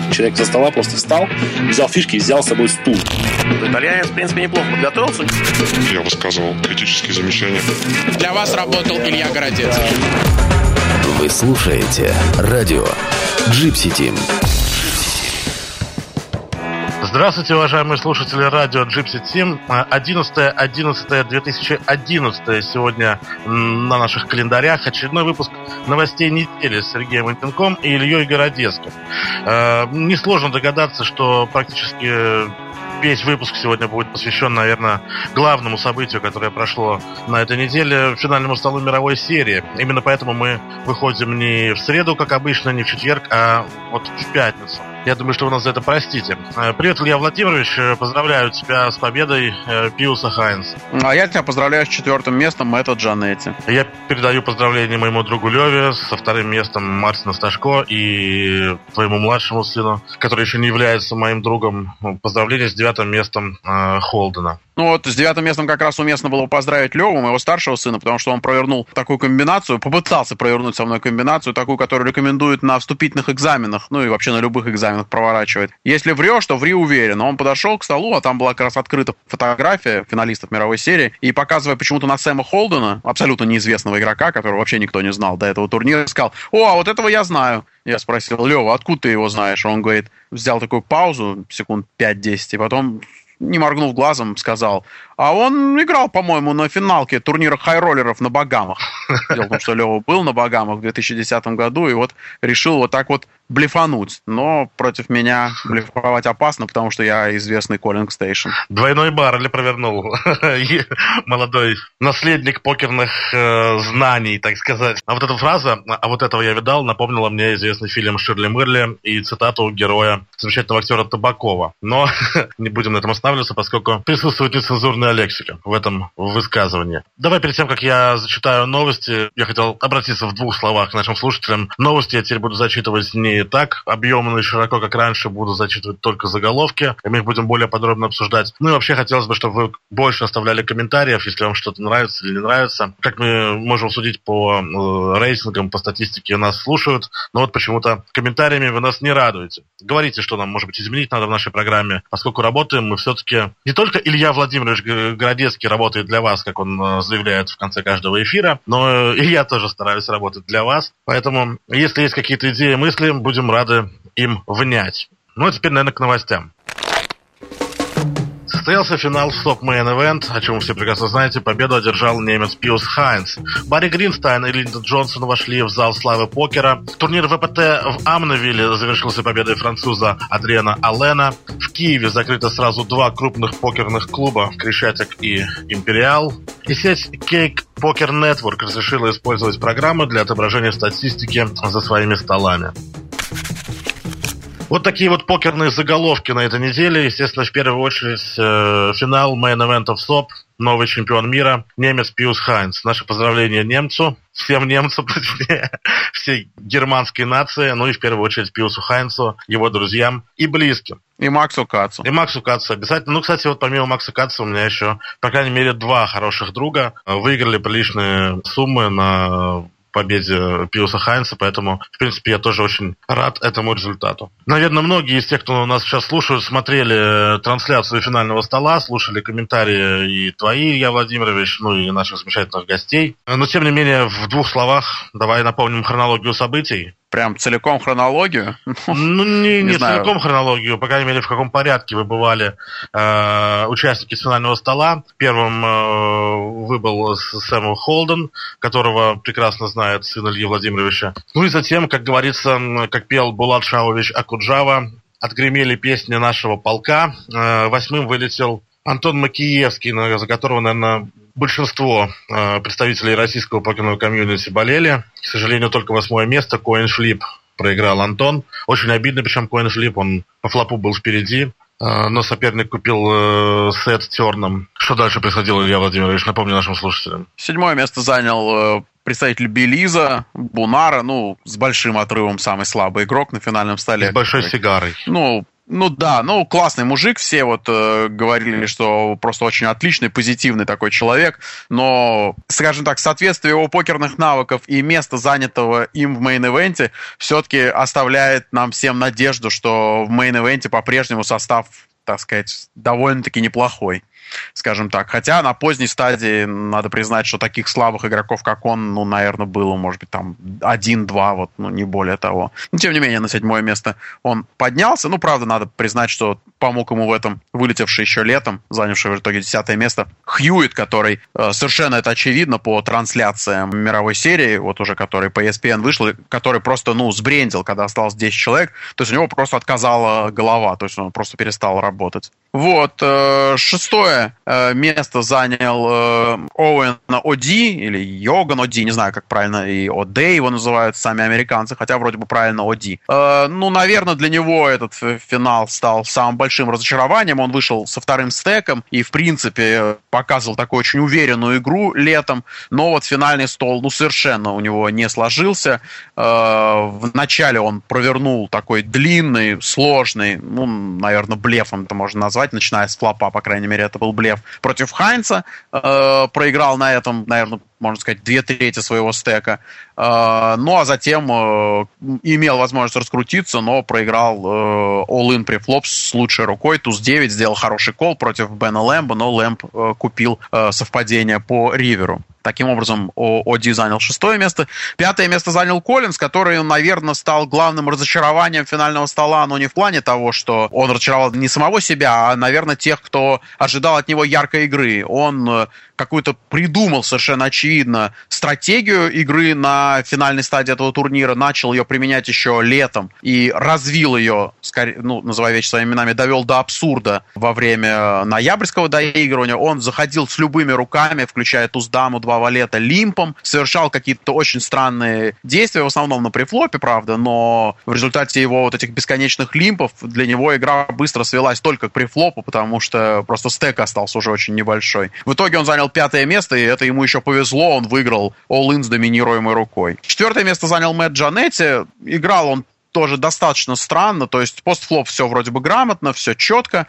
Человек со стола просто встал, взял фишки и взял с собой стул. Итальянец, в принципе, неплохо подготовился. Я высказывал критические замечания. Для вас работал Илья Городецкий. Вы слушаете радио Gypsy Team. Здравствуйте, уважаемые слушатели радио Gypsy Team. 11.11.2011 сегодня на наших календарях. Очередной выпуск новостей недели с Сергеем Антенком и Ильей Городецким. Несложно догадаться, что практически весь выпуск сегодня будет посвящен, наверное, главному событию, которое прошло на этой неделе, финальному столу мировой серии. Именно поэтому мы выходим не в среду, как обычно, не в четверг, а вот в пятницу. Я думаю, что вы нас за это простите. Привет, Илья Владимирович. Поздравляю тебя с победой Пиуса Хайнса. А я тебя поздравляю с 4-м местом Мэтта Джанетти. Я передаю поздравления моему другу Леве со 2-м местом Мартина Сташко и твоему младшему сыну, который еще не является моим другом. Поздравления с 9-м местом Холдена. Ну вот с 9-м местом как раз уместно было поздравить Леву, моего старшего сына, потому что он провернул такую комбинацию, попытался провернуть со мной комбинацию, такую, которую рекомендуют на вступительных экзаменах, ну и вообще на любых экзаменах проворачивает. Если врешь, то ври уверенно. Он подошел к столу, а там была как раз открыта фотография финалистов мировой серии, и показывая почему-то на Сэма Холдена, абсолютно неизвестного игрока, которого вообще никто не знал до этого турнира, сказал: «О, а вот этого я знаю». Я спросил: «Лева, откуда ты его знаешь?» Он говорит, взял такую паузу, секунд 5-10, и потом, не моргнув глазом, сказал: «А он играл, по-моему, на финалке турнира хайроллеров на Багамах». Дело в том, что Лева был на Багамах в 2010 году и вот решил вот так вот блефануть. Но против меня блефовать опасно, потому что я известный Коллинг Стейшн. Двойной баррель провернул молодой наследник покерных знаний, так сказать. А вот эта фраза «а вот этого я видал» напомнила мне известный фильм Ширли Мырли и цитату героя, замечательного актера Табакова. Но не будем на этом останавливаться, поскольку присутствует нецензурная лексика в этом высказывании. Давай перед тем, как я зачитаю новости, я хотел обратиться в 2 словах к нашим слушателям. Новости я теперь буду зачитывать не так объемно и широко, как раньше, буду зачитывать только заголовки, и мы их будем более подробно обсуждать. Ну и вообще хотелось бы, чтобы вы больше оставляли комментариев, если вам что-то нравится или не нравится. Как мы можем судить по рейтингам, по статистике, нас слушают, но вот почему-то комментариями вы нас не радуете. Говорите, что нам, может быть, изменить надо в нашей программе. Поскольку работаем мы все-таки... Не только Илья Владимирович Городецкий работает для вас, как он заявляет в конце каждого эфира, но и я тоже стараюсь работать для вас. Поэтому, если есть какие-то идеи, мысли, будем рады им внять. Ну а теперь, наверное, к новостям. Состоялся финал в Top Main Event, о чем вы все прекрасно знаете. Победу одержал немец Пиус Хайнс. Барри Гринстайн и Линдон Джонсон вошли в зал славы покера. Турнир ВПТ в Амневилле завершился победой француза Адриана Аллена. В Киеве закрыто сразу 2 крупных покерных клуба — Крещатик и Империал. И сеть Cake Poker Network разрешила использовать программы для отображения статистики за своими столами. Вот такие вот покерные заголовки на этой неделе. Естественно, в первую очередь финал мейн-эвента в СОП. Новый чемпион мира, немец Пиус Хайнс. Наши поздравления немцу, всем немцам, точнее, всей германской нации, ну и в первую очередь Пиусу Хайнсу, его друзьям и близким. И Максу Кацу. И Максу Кацу обязательно. Ну, кстати, вот помимо Макса Кацу у меня еще, по крайней мере, 2 хороших друга выиграли приличные суммы на победе Пиуса Хайнса, поэтому, в принципе, я тоже очень рад этому результату. Наверное, многие из тех, кто нас сейчас слушают, смотрели трансляцию финального стола, слушали комментарии и твои, Илья Владимирович, ну и наших замечательных гостей. Но, тем не менее, в 2 словах давай напомним хронологию событий. Прям целиком хронологию? Ну, не целиком хронологию, по крайней мере, в каком порядке выбывали участники финального стола. Первым выбыл Сэм Холден, которого прекрасно знает сын Ильи Владимировича. Ну и затем, как говорится, как пел Булат Шаович Акуджава, отгремели песни нашего полка. 8-м вылетел Антон Макиевский, за которого, наверное, большинство представителей российского покерного комьюнити болели. К сожалению, только 8-е место. Коинфлип проиграл Антон. Очень обидно, причем Коинфлип, он по флопу был впереди. Но соперник купил сет терном. Что дальше происходило, Илья Владимирович? Напомню нашим слушателям. 7-е место занял представитель Белиза, Бунара, ну, с большим отрывом самый слабый игрок на финальном столе. С большой сигарой. Ну, Ну да, классный мужик, все вот говорили, что просто очень отличный, позитивный такой человек, но, скажем так, соответствие его покерных навыков и места, занятого им в мейн-ивенте, все-таки оставляет нам всем надежду, что в мейн-ивенте по-прежнему состав, так сказать, довольно-таки неплохой, скажем так. Хотя на поздней стадии надо признать, что таких слабых игроков, как он, наверное, было, может быть, там 1-2, не более того. Но, тем не менее, на 7-е место он поднялся. Правда, надо признать, что помог ему в этом вылетевший еще летом, занявший в итоге 10-е место, Хьюитт, который, совершенно это очевидно по трансляциям мировой серии, вот уже который по ESPN вышел, который просто, сбрендил, когда осталось 10 человек, то есть у него просто отказала голова, то есть он просто перестал работать. Вот, 6-е место занял Оуэн О'Ди, или Йоган О'Ди, не знаю, как правильно, и О'Дей его называют сами американцы, хотя вроде бы правильно О'Ди. Наверное, для него этот финал стал самым большим разочарованием. Он вышел со 2-м стеком и, в принципе, показывал такую очень уверенную игру летом, но вот финальный стол, совершенно у него не сложился. Вначале он провернул такой длинный, сложный, наверное, блефом это можно назвать, начиная с флопа, по крайней мере, это был блеф, против Хайнца. Проиграл на этом, наверное, можно сказать, 2/3 своего стека. А затем имел возможность раскрутиться, но проиграл all-in префлоп с лучшей рукой. Туз-9 сделал хороший кол против Бена Лэмба, но Лэмб купил совпадение по риверу. Таким образом, О'Ди занял 6-е место. 5-е место занял Коллинз, который, наверное, стал главным разочарованием финального стола, но не в плане того, что он разочаровал не самого себя, а, наверное, тех, кто ожидал от него яркой игры. Он какую-то придумал совершенно очевидно стратегию игры на финальной стадии этого турнира, начал ее применять еще летом и развил ее, называя вещи своими именами, довел до абсурда во время ноябрьского доигрывания. Он заходил с любыми руками, включая туз-даму, 2 валета, лимпом, совершал какие-то очень странные действия, в основном на префлопе, правда, но в результате его вот этих бесконечных лимпов для него игра быстро свелась только к префлопу, потому что просто стек остался уже очень небольшой. В итоге он занял 5-е место, и это ему еще повезло, он выиграл all-in с доминируемой рукой. 4-е место занял Мэтт Джанетти, играл он тоже достаточно странно, то есть постфлоп все вроде бы грамотно, все четко,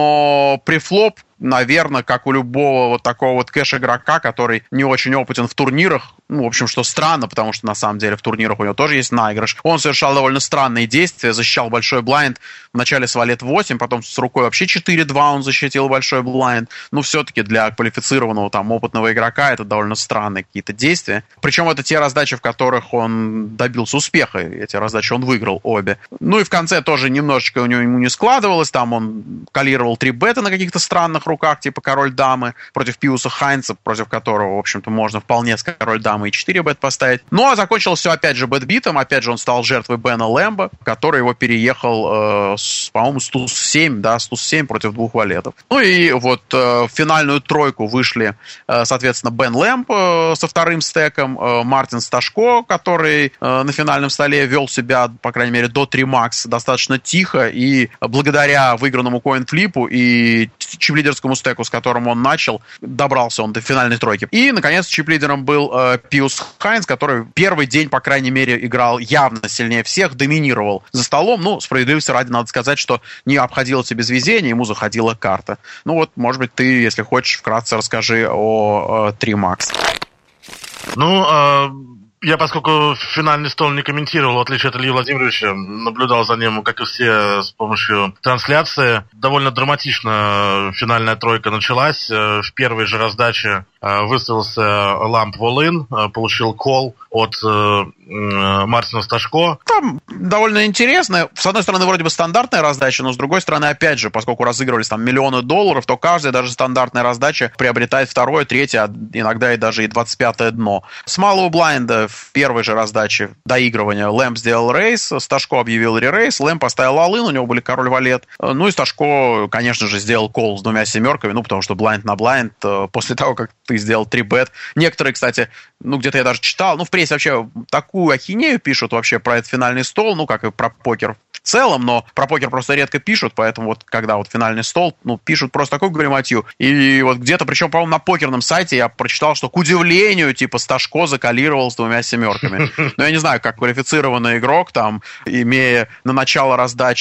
но префлоп, наверное, как у любого вот такого вот кэш-игрока, который не очень опытен в турнирах, в общем, что странно, потому что на самом деле в турнирах у него тоже есть наигрыш. Он совершал довольно странные действия, защищал большой блайнд, вначале с валет 8, потом с рукой вообще 4-2 он защитил большой блайнд. Все-таки для квалифицированного опытного игрока это довольно странные какие-то действия. Причем это те раздачи, в которых он добился успеха, эти раздачи он выиграл обе. И в конце тоже немножечко у него не складывалось, там он калировал 3-бета на каких-то странных руках, типа король-дамы, против Пиуса Хайнца, против которого, в общ-то, можно вполне с король-дамы и 4-бет поставить. А закончилось все, опять же, бэтбитом. Опять же, он стал жертвой Бена Лэмба, который его переехал, по-моему, с туз-7, с туз-7 против 2 валетов. И вот в финальную тройку вышли, соответственно, Бен Лэмб со 2-м стеком, Мартин Сташко, который на финальном столе вел себя, по крайней мере, до 3-макс достаточно тихо, и благодаря выигранному коин-флипу и чип-лидерскому стеку, с которым он начал, добрался он до финальной тройки. И, наконец, чип-лидером был Пиус Хайнц, который первый день, по крайней мере, играл явно сильнее всех, доминировал за столом. Справедливости ради, надо сказать, что не обходилось и без везения, ему заходила карта. Может быть, ты, если хочешь, вкратце расскажи о 3-макс. Я, поскольку финальный стол не комментировал, в отличие от Ильи Владимировича, наблюдал за ним, как и все, с помощью трансляции. Довольно драматично финальная тройка началась. В первой же раздаче выставился ламп в all-in, получил кол от Мартина Сташко. Там довольно интересно. С одной стороны, вроде бы стандартная раздача, но с другой стороны, опять же, поскольку разыгрывались там миллионы долларов, то каждая даже стандартная раздача приобретает 2-е, 3-е, а иногда и даже и 25-е дно. С малого блайнда в первой же раздаче доигрывания Лэмб сделал рейс, Сташко объявил ререйс, Лэмб поставил all-in, у него были король-валет. И Сташко, конечно же, сделал кол с 2 семерками, потому что блайнд на блайнд после того, как ты сделал 3-бет. Некоторые, кстати, где-то я даже читал, в прессе вообще такую ахинею пишут вообще про этот финальный стол, как и про покер в целом, но про покер просто редко пишут, поэтому когда финальный стол, пишут просто такую галиматью. И где-то, причем, по-моему, на покерном сайте я прочитал, что, к удивлению, Сташко закалировал с 2 семерками. Но я не знаю, как квалифицированный игрок, имея на начало раздачи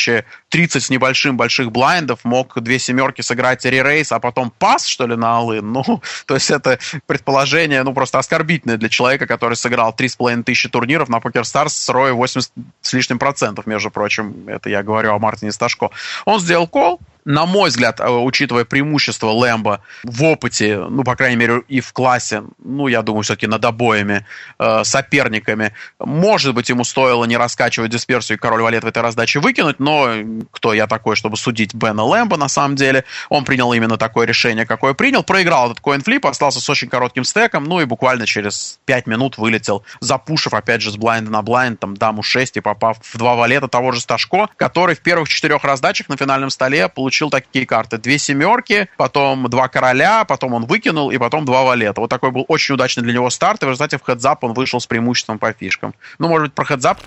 30 с небольшим больших блайндов, мог 2 семерки сыграть ререйс, а потом пас, что ли, на all-in. Ну, то есть это предположение, ну, просто оскорбительное для человека, который сыграл 3500 турниров на PokerStars с ROI 80 с лишним %, между прочим. Это я говорю о Мартине Сташко. Он сделал кол. На мой взгляд, учитывая преимущество Лэмбо в опыте, ну, по крайней мере, и в классе, ну, я думаю, все-таки над обоими соперниками, может быть, ему стоило не раскачивать дисперсию и король валет в этой раздаче выкинуть, но кто я такой, чтобы судить Бена Лэмбо, на самом деле. Он принял именно такое решение, какое принял, проиграл этот коинфлип, остался с очень коротким стеком, ну, и буквально через 5 минут вылетел, запушив, опять же, с блайнда на блайнд, там, даму 6 и попав в 2 валета того же Сташко, который в первых 4 раздачах на финальном столе получил такие карты. 2 семерки, потом 2 короля, потом он выкинул, и потом 2 валета. Вот такой был очень удачный для него старт, и в результате в хедзап он вышел с преимуществом по фишкам. Ну, может быть, про хедзап?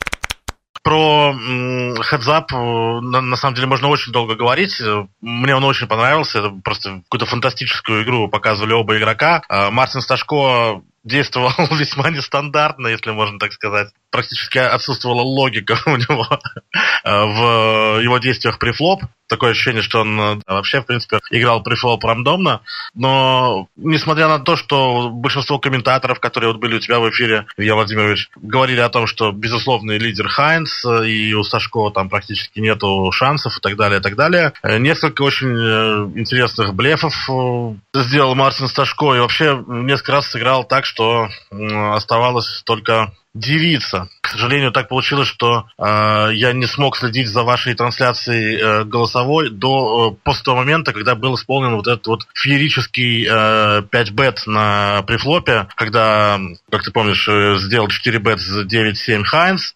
Про хедзап, на самом деле, можно очень долго говорить. Мне он очень понравился. Это просто какую-то фантастическую игру показывали оба игрока. Мартин Сташко действовал весьма нестандартно, если можно так сказать. Практически отсутствовала логика у него в его действиях префлоп. Такое ощущение, что он вообще, в принципе, играл префлоп рандомно. Но, несмотря на то, что большинство комментаторов, которые вот были у тебя в эфире, Илья Владимирович, говорили о том, что безусловный лидер Хайнс, и у Сташко там практически нету шансов и так далее, несколько очень интересных блефов сделал Мартин Сташко. И вообще несколько раз сыграл так, что оставалось только дивиться. К сожалению, так получилось, что я не смог следить за вашей трансляцией голосовой после того момента, когда был исполнен вот этот вот феерический 5-бет на префлопе, когда, как ты помнишь, сделал 4-бет с 9-7 Хайнс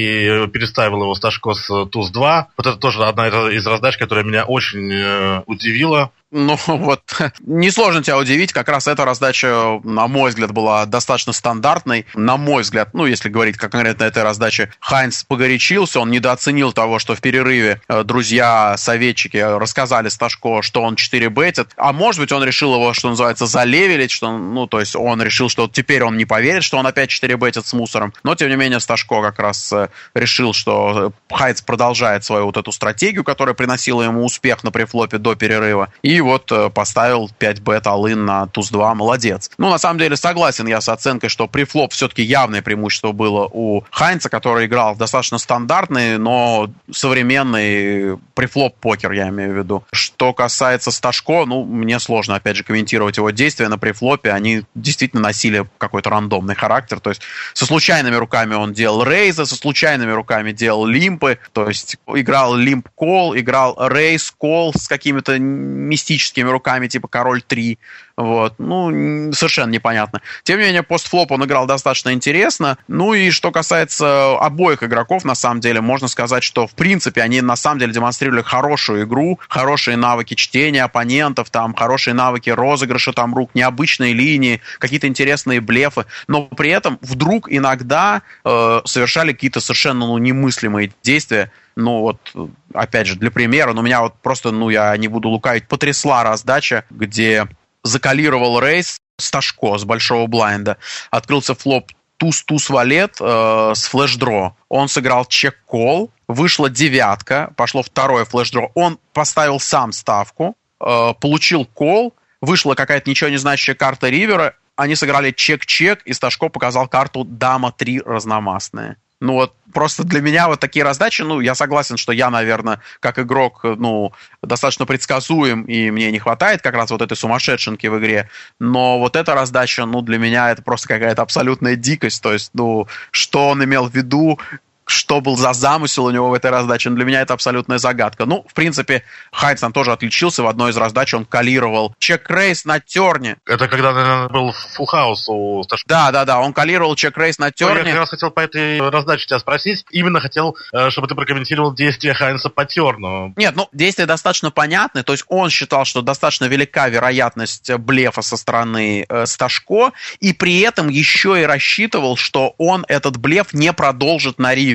и переставил его Сташко с туз-2. Вот это тоже одна из раздач, которая меня очень удивила. Ну вот, несложно тебя удивить, как раз эта раздача, на мой взгляд, была достаточно стандартной. На мой взгляд, ну, если говорить как конкретно этой раздаче, Хайнс погорячился, он недооценил того, что в перерыве друзья-советчики рассказали Сташко, что он 4-бетит, а может быть, он решил его, что называется, залевелить, что, ну, то есть он решил, что теперь он не поверит, что он опять 4-бетит с мусором, но, тем не менее, Сташко как раз решил, что Хайнс продолжает свою вот эту стратегию, которая приносила ему успех на префлопе до перерыва, и вот поставил 5-бет all-in на туз-2, молодец. Ну, на самом деле, согласен я с оценкой, что префлоп все-таки явное преимущество было у Хайнца, который играл достаточно стандартный, но современный префлоп-покер, я имею в виду. Что касается Сташко, ну, мне сложно, опять же, комментировать его действия на префлопе, они действительно носили какой-то рандомный характер, то есть со случайными руками он делал рейзы, со случайными руками делал лимпы, то есть играл лимп-кол, играл рейз-кол с какими-то мистическими руками, типа король 3. Вот. Ну, совершенно непонятно. Тем не менее, постфлоп он играл достаточно интересно. Ну и что касается обоих игроков, на самом деле, можно сказать, что, в принципе, они на самом деле демонстрировали хорошую игру, хорошие навыки чтения оппонентов, там, хорошие навыки розыгрыша там рук, необычные линии, какие-то интересные блефы. Но при этом вдруг иногда совершали какие-то совершенно немыслимые действия. Ну вот, опять же, для примера, у меня вот просто, я не буду лукавить, потрясла раздача, где закалировал рейс Сташко с большого блайнда. Открылся флоп туз-туз валет с флеш-дро. Он сыграл чек-кол, вышла девятка, пошло второе флеш-дро. Он поставил сам ставку, получил кол, вышла какая-то ничего не значащая карта ривера, они сыграли чек-чек, и Сташко показал карту дама 3 разномастная. Ну вот, просто для меня вот такие раздачи, я согласен, что я, наверное, как игрок, достаточно предсказуем, и мне не хватает как раз вот этой сумасшедшенки в игре, но вот эта раздача, для меня это просто какая-то абсолютная дикость, то есть, что он имел в виду, что был за замысел у него в этой раздаче, для меня это абсолютная загадка. В принципе, Хайнс там тоже отличился, в одной из раздач он калировал чек-рейс на терне. Это когда, наверное, был фулл хаус у Сташко. Да, он калировал чек-рейс на терне. Я как раз хотел по этой раздаче тебя спросить, именно хотел, чтобы ты прокомментировал действия Хайнса по терну. Нет, действия достаточно понятны, то есть он считал, что достаточно велика вероятность блефа со стороны Сташко, и при этом еще и рассчитывал, что он этот блеф не продолжит на ривер.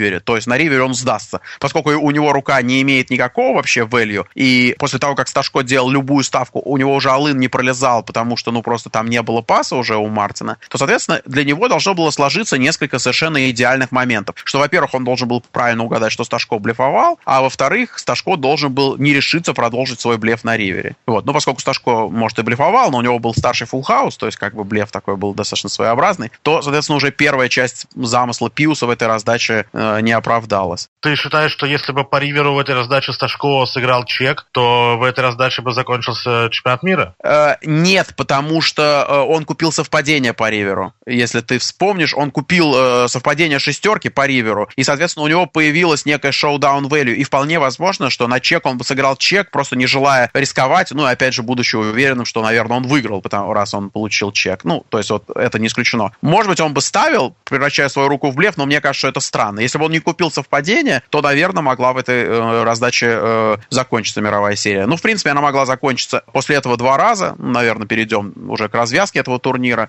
ривере. То есть на ривере он сдастся. Поскольку у него рука не имеет никакого вообще value, и после того, как Сташко делал любую ставку, у него уже all-in не пролезал, потому что, просто там не было паса уже у Мартина, то, соответственно, для него должно было сложиться несколько совершенно идеальных моментов. Что, во-первых, он должен был правильно угадать, что Сташко блефовал, а во-вторых, Сташко должен был не решиться продолжить свой блеф на ривере. Вот. Поскольку Сташко, может, и блефовал, но у него был старший фулл-хаус, то есть блеф такой был достаточно своеобразный, то, соответственно, уже первая часть замысла Пиуса в этой раздаче не оправдалась. Ты считаешь, что если бы по риверу в этой раздаче Сташко сыграл чек, то в этой раздаче бы закончился чемпионат мира? Нет, потому что он купил совпадение по риверу. Если ты вспомнишь, он купил совпадение шестерки по риверу, и, соответственно, у него появилась некая шоу-даун value, и вполне возможно, что на чек он бы сыграл чек, просто не желая рисковать, и опять же, будучи уверенным, что, наверное, он выиграл, раз он получил чек. То есть это не исключено. Может быть, он бы ставил, превращая свою руку в блеф, но мне кажется, что это странно. Если бы он не купил совпадение, то, наверное, могла в этой раздаче закончиться мировая серия. В принципе, она могла закончиться после этого 2 раза. Наверное, перейдем уже к развязке этого турнира.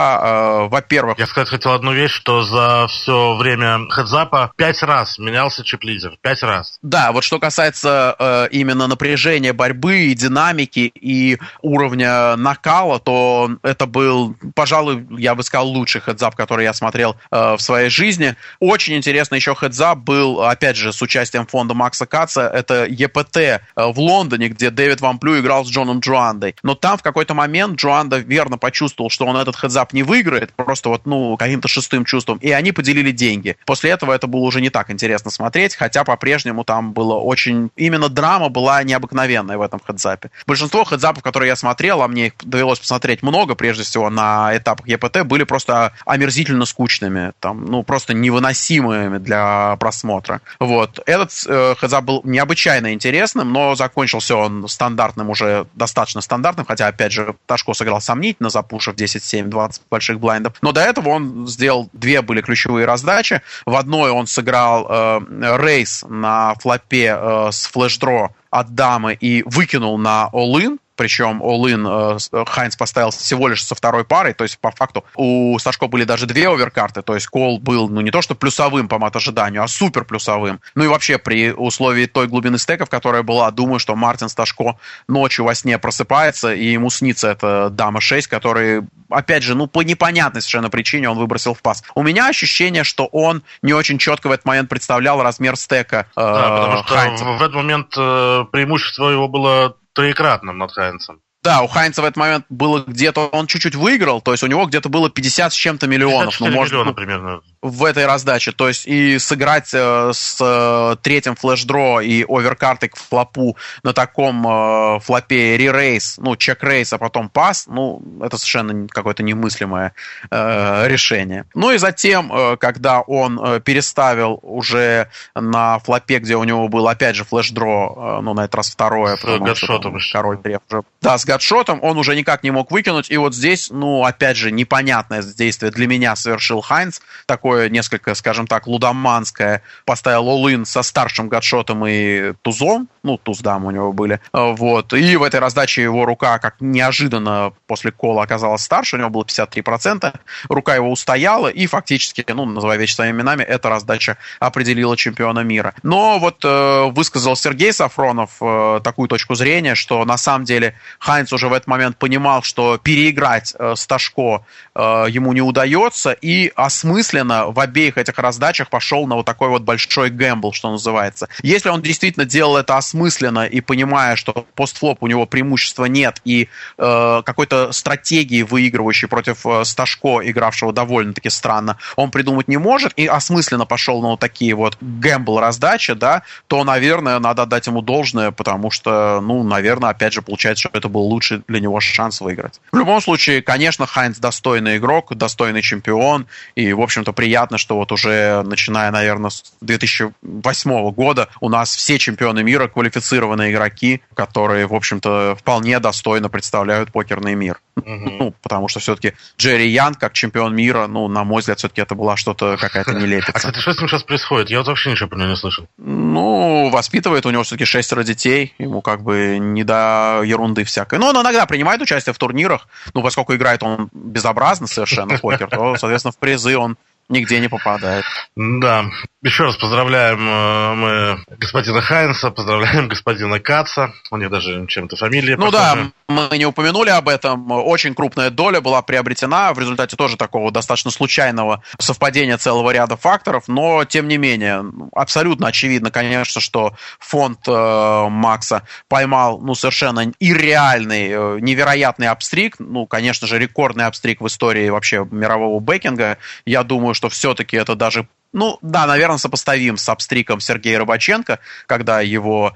Да, во-первых... Я сказать хотел одну вещь, что за все время хедзапа 5 раз менялся чип-лидер. 5 раз. Да, что касается именно напряжения борьбы и динамики и уровня накала, то это был, пожалуй, я бы сказал, лучший хедзап, который я смотрел в своей жизни. Очень интересно еще хедзап был, опять же, с участием фонда Макса Каца. Это ЕПТ в Лондоне, где Дэвид Ван Плю играл с Джоном Джоандой. Но там в какой-то момент Джоанда верно почувствовал, что он этот хедзап не выиграет, просто каким-то шестым чувством, и они поделили деньги. После этого это было уже не так интересно смотреть, хотя по-прежнему там было очень... Именно драма была необыкновенная в этом хедзапе. Большинство хедзапов, которые я смотрел, а мне их довелось посмотреть много, прежде всего на этапах ЕПТ, были просто омерзительно скучными, просто невыносимыми для просмотра. Этот хедзап был необычайно интересным, но закончился он стандартным, уже достаточно стандартным, хотя, опять же, Сташко сыграл сомнительно, запушив 10-7, 20 больших блайндов. Но до этого он сделал 2 были ключевые раздачи. В одной он сыграл рейс на флопе с флеш-дро от дамы и выкинул на all-in. Причем all-in Хайнц поставил всего лишь со второй парой, то есть по факту у Сташко были даже 2 оверкарты, то есть кол был, не то что плюсовым по мат-ожиданию, а супер плюсовым. И вообще при условии той глубины стеков, которая была, думаю, что Мартин Сташко ночью во сне просыпается, и ему снится эта дама 6, который, опять же, по непонятной совершенно причине он выбросил в пас. У меня ощущение, что он не очень четко в этот момент представлял размер стека потому что Хайнца. В этот момент преимущество его было троекратным над Хайнцем. Да, у Хайнца в этот момент было где-то, он чуть-чуть выиграл, то есть у него где-то было 50 с чем-то миллионов. 54 миллиона примерно. В этой раздаче. То есть и сыграть с третьим флеш-дро и оверкартой к флопу на таком флопе re-race, чек-рейс, а потом пас, это совершенно какое-то немыслимое решение. И затем, когда он переставил уже на флопе, где у него был опять же флеш-дро, на этот раз второе, с гадшотом. Король треф уже. Да, с гадшотом он уже никак не мог выкинуть, и здесь, опять же, непонятное действие для меня совершил Хайнц, такое несколько, скажем так, лудоманское, поставил all-in со старшим гадшотом и тузом, туз-дам у него были, и в этой раздаче его рука, как неожиданно после кола оказалась старше, у него было 53%, рука его устояла, и фактически, называя вещи своими именами, эта раздача определила чемпиона мира. Но высказал Сергей Сафронов такую точку зрения, что на самом деле Хайнц уже в этот момент понимал, что переиграть Сташко ему не удается, и осмысленно в обеих этих раздачах пошел на такой большой гэмбл, что называется. Если он действительно делал это осмысленно и понимая, что постфлоп у него преимущества нет, и какой-то стратегии, выигрывающей против Сташко, игравшего довольно-таки странно, он придумать не может, и осмысленно пошел на такие гэмбл раздачи, да, то, наверное, надо отдать ему должное, потому что, наверное, опять же, получается, что это был лучший для него шанс выиграть. В любом случае, конечно, Хайнц достойный игрок, достойный чемпион, и, в общем-то, приятно, что уже начиная, наверное, с 2008 года у нас все чемпионы мира квалифицированные игроки, которые, в общем-то, вполне достойно представляют покерный мир. Потому что все-таки Джерри Янг, как чемпион мира, на мой взгляд, все-таки это была что-то, какая-то нелепица. А, кстати, что с ним сейчас происходит? Я вообще ничего про него не слышал. Воспитывает, у него все-таки 6 детей, ему не до ерунды всякой. Но он иногда принимает участие в турнирах, поскольку играет он безобразно совершенно в покер, то, соответственно, в призы он нигде не попадает. Да. Еще раз поздравляем мы господина Хайнса, поздравляем господина Каца. У них даже чем-то фамилии похожи. Да, мы не упомянули об этом. Очень крупная доля была приобретена в результате тоже такого достаточно случайного совпадения целого ряда факторов, но, тем не менее, абсолютно очевидно, конечно, что фонд Макса поймал совершенно ирреальный, невероятный апстрик, конечно же, рекордный апстрик в истории вообще мирового бэкинга. Я думаю, что все-таки это даже наверное, сопоставим с апстриком Сергея Рыбаченко, когда его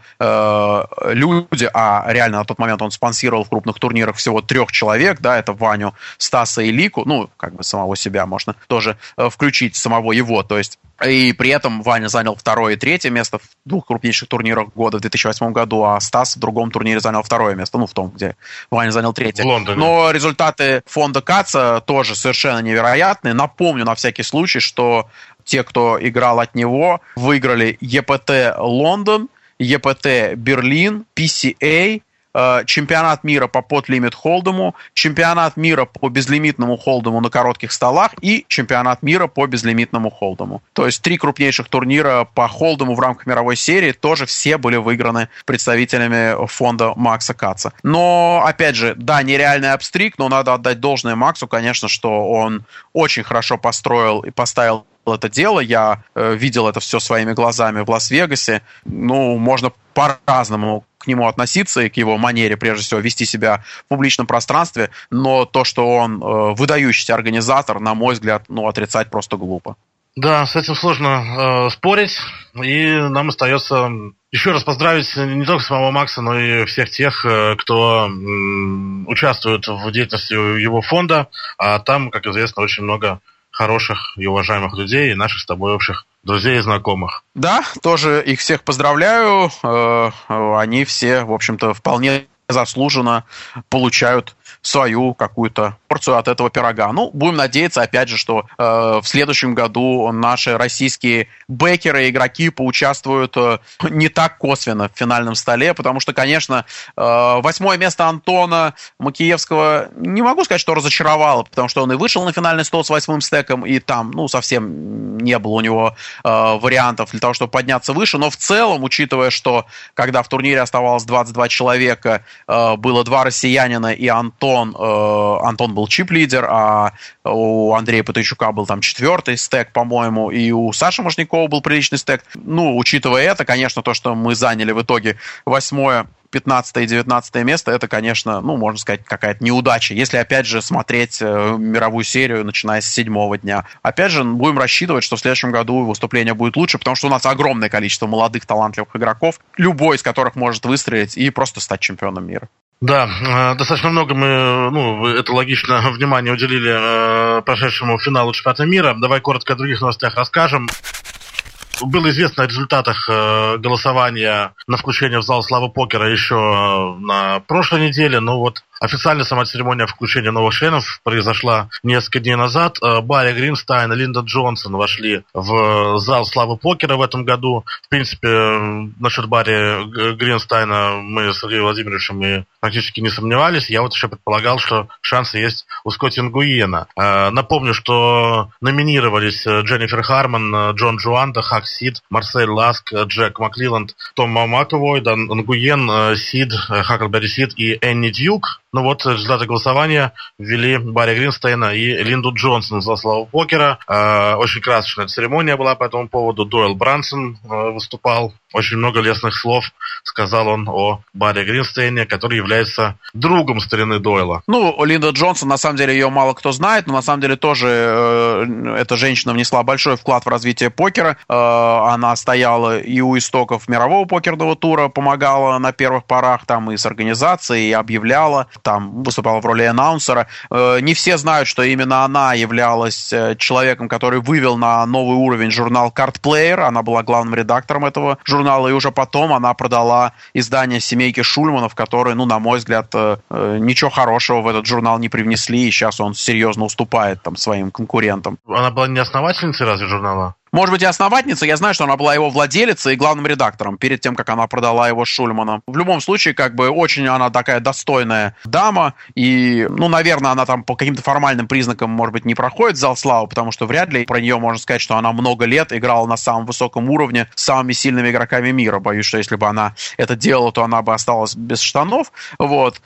люди, а реально на тот момент он спонсировал в крупных турнирах всего 3 человек, да, это Ваню, Стаса и Лику, самого себя можно тоже включить, самого его, то есть, и при этом Ваня занял 2 и 3 место в 2 крупнейших турнирах года в 2008 году, а Стас в другом турнире занял 2 место, в том, где Ваня занял 3. В Лондоне. Но результаты фонда Каца тоже совершенно невероятные. Напомню на всякий случай, что те, кто играл от него, выиграли ЕПТ Лондон, ЕПТ Берлин, PCA, чемпионат мира по под-лимит холдему, чемпионат мира по безлимитному холдему на коротких столах и чемпионат мира по безлимитному холдему. То есть 3 крупнейших турнира по холдему в рамках мировой серии тоже все были выиграны представителями фонда Макса Каца. Но, опять же, да, нереальный апстрик, но надо отдать должное Максу, конечно, что он очень хорошо построил и поставил это дело. Я видел это все своими глазами в Лас-Вегасе. Можно по-разному к нему относиться и к его манере, прежде всего, вести себя в публичном пространстве, но то, что он выдающийся организатор, на мой взгляд, отрицать просто глупо. Да, с этим сложно спорить, и нам остается еще раз поздравить не только самого Макса, но и всех тех, кто участвует в деятельности его фонда, а там, как известно, очень много хороших и уважаемых людей, и наших с тобой общих друзей и знакомых. Да, тоже их всех поздравляю. Они все, в общем-то, вполне заслуженно получают свою какую-то порцию от этого пирога. Будем надеяться, опять же, что в следующем году наши российские бэкеры и игроки поучаствуют не так косвенно в финальном столе, потому что, конечно, 8 место Антона Макеевского не могу сказать, что разочаровало, потому что он и вышел на финальный стол с 8 стеком, и там, совсем не было у него вариантов для того, чтобы подняться выше, но в целом, учитывая, что когда в турнире оставалось 22 человека, было 2 россиянина и Антон был чип-лидер, а у Андрея Патайчука был там 4-й стек, по-моему, и у Саши Машникова был приличный стек. Учитывая это, конечно, то, что мы заняли в итоге 8-е, 15 и 19 место, это, конечно, можно сказать, какая-то неудача. Если, опять же, смотреть мировую серию, начиная с 7-го дня. Опять же, будем рассчитывать, что в следующем году выступление будет лучше, потому что у нас огромное количество молодых, талантливых игроков, любой из которых может выстрелить и просто стать чемпионом мира. Да, достаточно много мы, это логично, внимание уделили прошедшему финалу чемпионата мира. Давай коротко о других новостях расскажем. Было известно о результатах голосования на включение в зал славы покера еще на прошлой неделе, но официальная сама церемония включения новых членов произошла несколько дней назад. Барри Гринстайн и Линда Джонсон вошли в зал славы покера в этом году. В принципе, насчет Барри Гринстайна мы с Сергеем Владимировичем и практически не сомневались. Я еще предполагал, что шансы есть у Скотти Нгуена. Напомню, что номинировались Дженнифер Харман, Джон Джуанда, Хак Сид, Марсель Ласк, Джек Маклиланд, Том Макэвой, Нгуен, Сид, Хаклберри Сид и Энни Дьюк. Результаты голосования ввели Барри Гринстейна и Линду Джонсон за славу покера. Очень красочная церемония была по этому поводу. Дойл Брансон выступал. Очень много лестных слов сказал он о Барри Гринстейне, который является другом старины Дойла. Линда Джонсон, на самом деле, ее мало кто знает, но на самом деле тоже эта женщина внесла большой вклад в развитие покера. Она стояла и у истоков мирового покерного тура, помогала на первых порах там и с организацией, и объявляла, там выступала в роли аннаунсера. Не все знают, что именно она являлась человеком, который вывел на новый уровень журнал Card Player. Она была главным редактором этого журнала, и уже потом она продала издание «Семейки Шульманов», которые, на мой взгляд, ничего хорошего в этот журнал не привнесли, и сейчас он серьезно уступает там своим конкурентам. Она была не основательницей разве журнала? Может быть, и основательница. Я знаю, что она была его владелицей и главным редактором перед тем, как она продала его Шульману. В любом случае, как бы очень она такая достойная дама. И, ну, наверное, она там по каким-то формальным признакам, может быть, не проходит в зал славы, потому что вряд ли про нее можно сказать, что она много лет играла на самом высоком уровне с самыми сильными игроками мира. Боюсь, что если бы она это делала, то она бы осталась без штанов. Вот.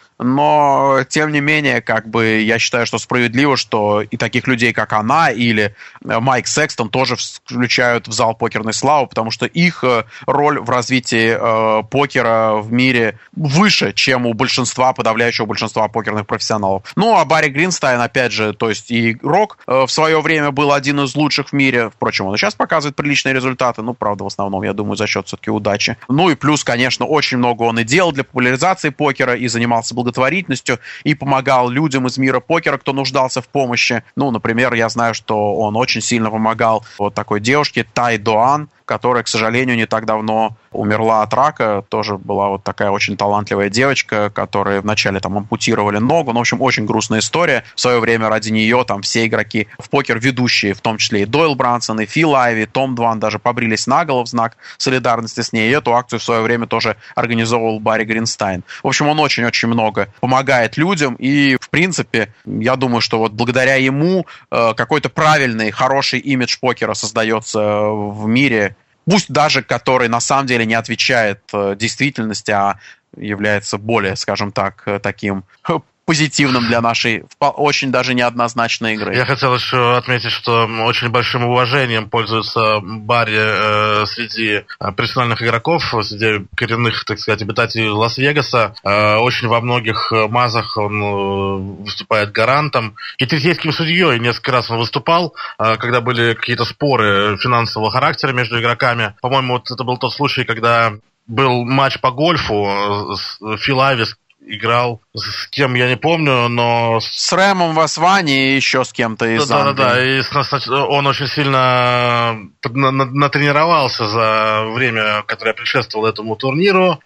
Но, тем не менее, как бы я считаю, что справедливо, что и таких людей, как она или Майк Секстон, тоже включают в зал покерной славы, потому что их роль в развитии покера в мире выше, чем у большинства, подавляющего большинства покерных профессионалов. Ну, а Барри Гринстайн, опять же, то есть и игрок в свое время был один из лучших в мире. Впрочем, он и сейчас показывает приличные результаты. Ну, правда, в основном, я думаю, за счет все-таки удачи. Ну и плюс, конечно, очень много он и делал для популяризации покера, и занимался благотворительностью, и помогал людям из мира покера, кто нуждался в помощи. Ну, например, я знаю, что он очень сильно помогал вот такой девушке Тай Доан, которая, к сожалению, не так давно умерла от рака. Тоже была вот такая очень талантливая девочка, которой вначале там ампутировали ногу. Ну, в общем, очень грустная история. В свое время ради нее там все игроки в покер ведущие, в том числе и Дойл Брансон, и Фил Айви, Том Дван даже побрились наголо в знак солидарности с ней. И эту акцию в свое время тоже организовывал Барри Гринстайн. В общем, он очень-очень много помогает людям. И, в принципе, я думаю, что вот благодаря ему какой-то правильный, хороший имидж покера создается в мире, пусть даже который на самом деле не отвечает действительности, а является более, скажем так, таким позитивным для нашей очень даже неоднозначной игры. Я хотел еще отметить, что очень большим уважением пользуется Барри среди профессиональных игроков, среди коренных, так сказать, обитателей Лас-Вегаса. Очень во многих мазах он выступает гарантом. И третейским судьей несколько раз он выступал, когда были какие-то споры финансового характера между игроками. По-моему, вот это был тот случай, когда был матч по гольфу, Фил Айвис играл с кем, я не помню, но... С Рэмом Васвани и еще с кем-то из Англии. Да, и он очень сильно натренировался за время, которое предшествовало этому турниру,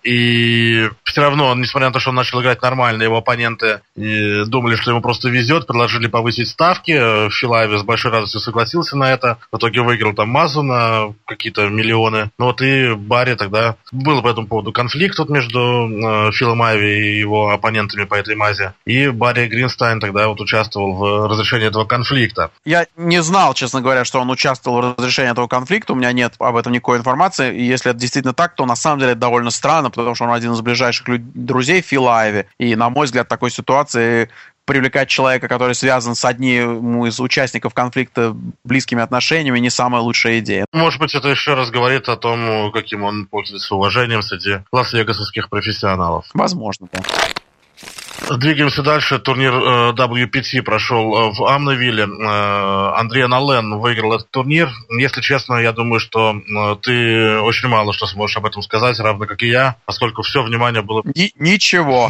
и все равно, несмотря на то, что он начал играть нормально, его оппоненты думали, что ему просто везет, предложили повысить ставки. Фил Айви с большой радостью согласился на это, в итоге выиграл там мазу на какие-то миллионы. Ну вот и Барри тогда... Был по этому поводу конфликт вот между Филом Айви и его оппонентами по этой мазе. И Барри Гринстайн тогда вот участвовал в разрешении этого конфликта. Я не знал, честно говоря, что он участвовал в разрешении этого конфликта. У меня нет об этом никакой информации. И если это действительно так, то на самом деле это довольно странно, потому что он один из ближайших друзей Фила Айви. И, на мой взгляд, в такой ситуации привлекать человека, который связан с одним из участников конфликта близкими отношениями, не самая лучшая идея. Может быть, это еще раз говорит о том, каким он пользуется уважением среди лас-вегасовских профессионалов. Возможно, да. Двигаемся дальше. Турнир WPT прошел в Амневилле. Андрей Нален выиграл этот турнир. Если честно, я думаю, что ты очень мало что сможешь об этом сказать, равно как и я, поскольку все внимание было... Ничего.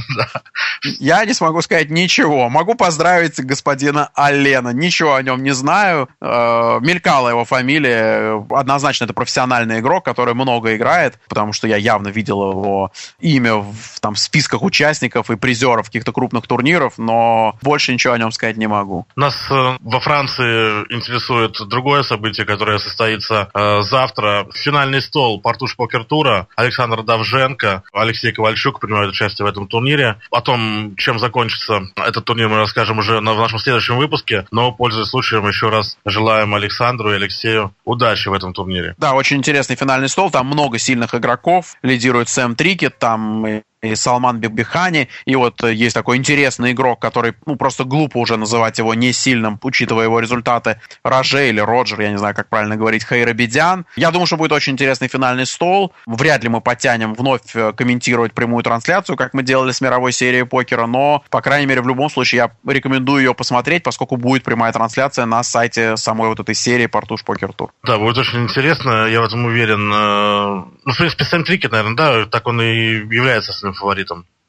Я не смогу сказать ничего. Могу поздравить господина Аллена. Ничего о нем не знаю. Мелькала его фамилия. Однозначно, это профессиональный игрок, который много играет, потому что я явно видел его имя в списках участников и призеров каких-то крупных турниров, но больше ничего о нем сказать не могу. Нас во Франции интересует другое событие, которое состоится завтра. Финальный стол Партуш Покер-тура. Александр Давженко, Алексей Ковальчук принимают участие в этом турнире. О том, чем закончится этот турнир, мы расскажем уже в нашем следующем выпуске, но, пользуясь случаем, еще раз желаем Александру и Алексею удачи в этом турнире. Да, очень интересный финальный стол, там много сильных игроков, лидирует Сэм Трикет, там и Салман Бекбихани, и вот есть такой интересный игрок, который, просто глупо уже называть его не сильным, учитывая его результаты, Роже или Роджер, я не знаю, как правильно говорить, Хайрабедян. Я думаю, что будет очень интересный финальный стол. Вряд ли мы потянем вновь комментировать прямую трансляцию, как мы делали с мировой серией покера, но, по крайней мере, в любом случае, я рекомендую ее посмотреть, поскольку будет прямая трансляция на сайте самой вот этой серии Партуш Покер Тур. Да, будет очень интересно, я в этом уверен. В принципе, Сэм Трикет, наверное, да, так он и является своим фаворитом.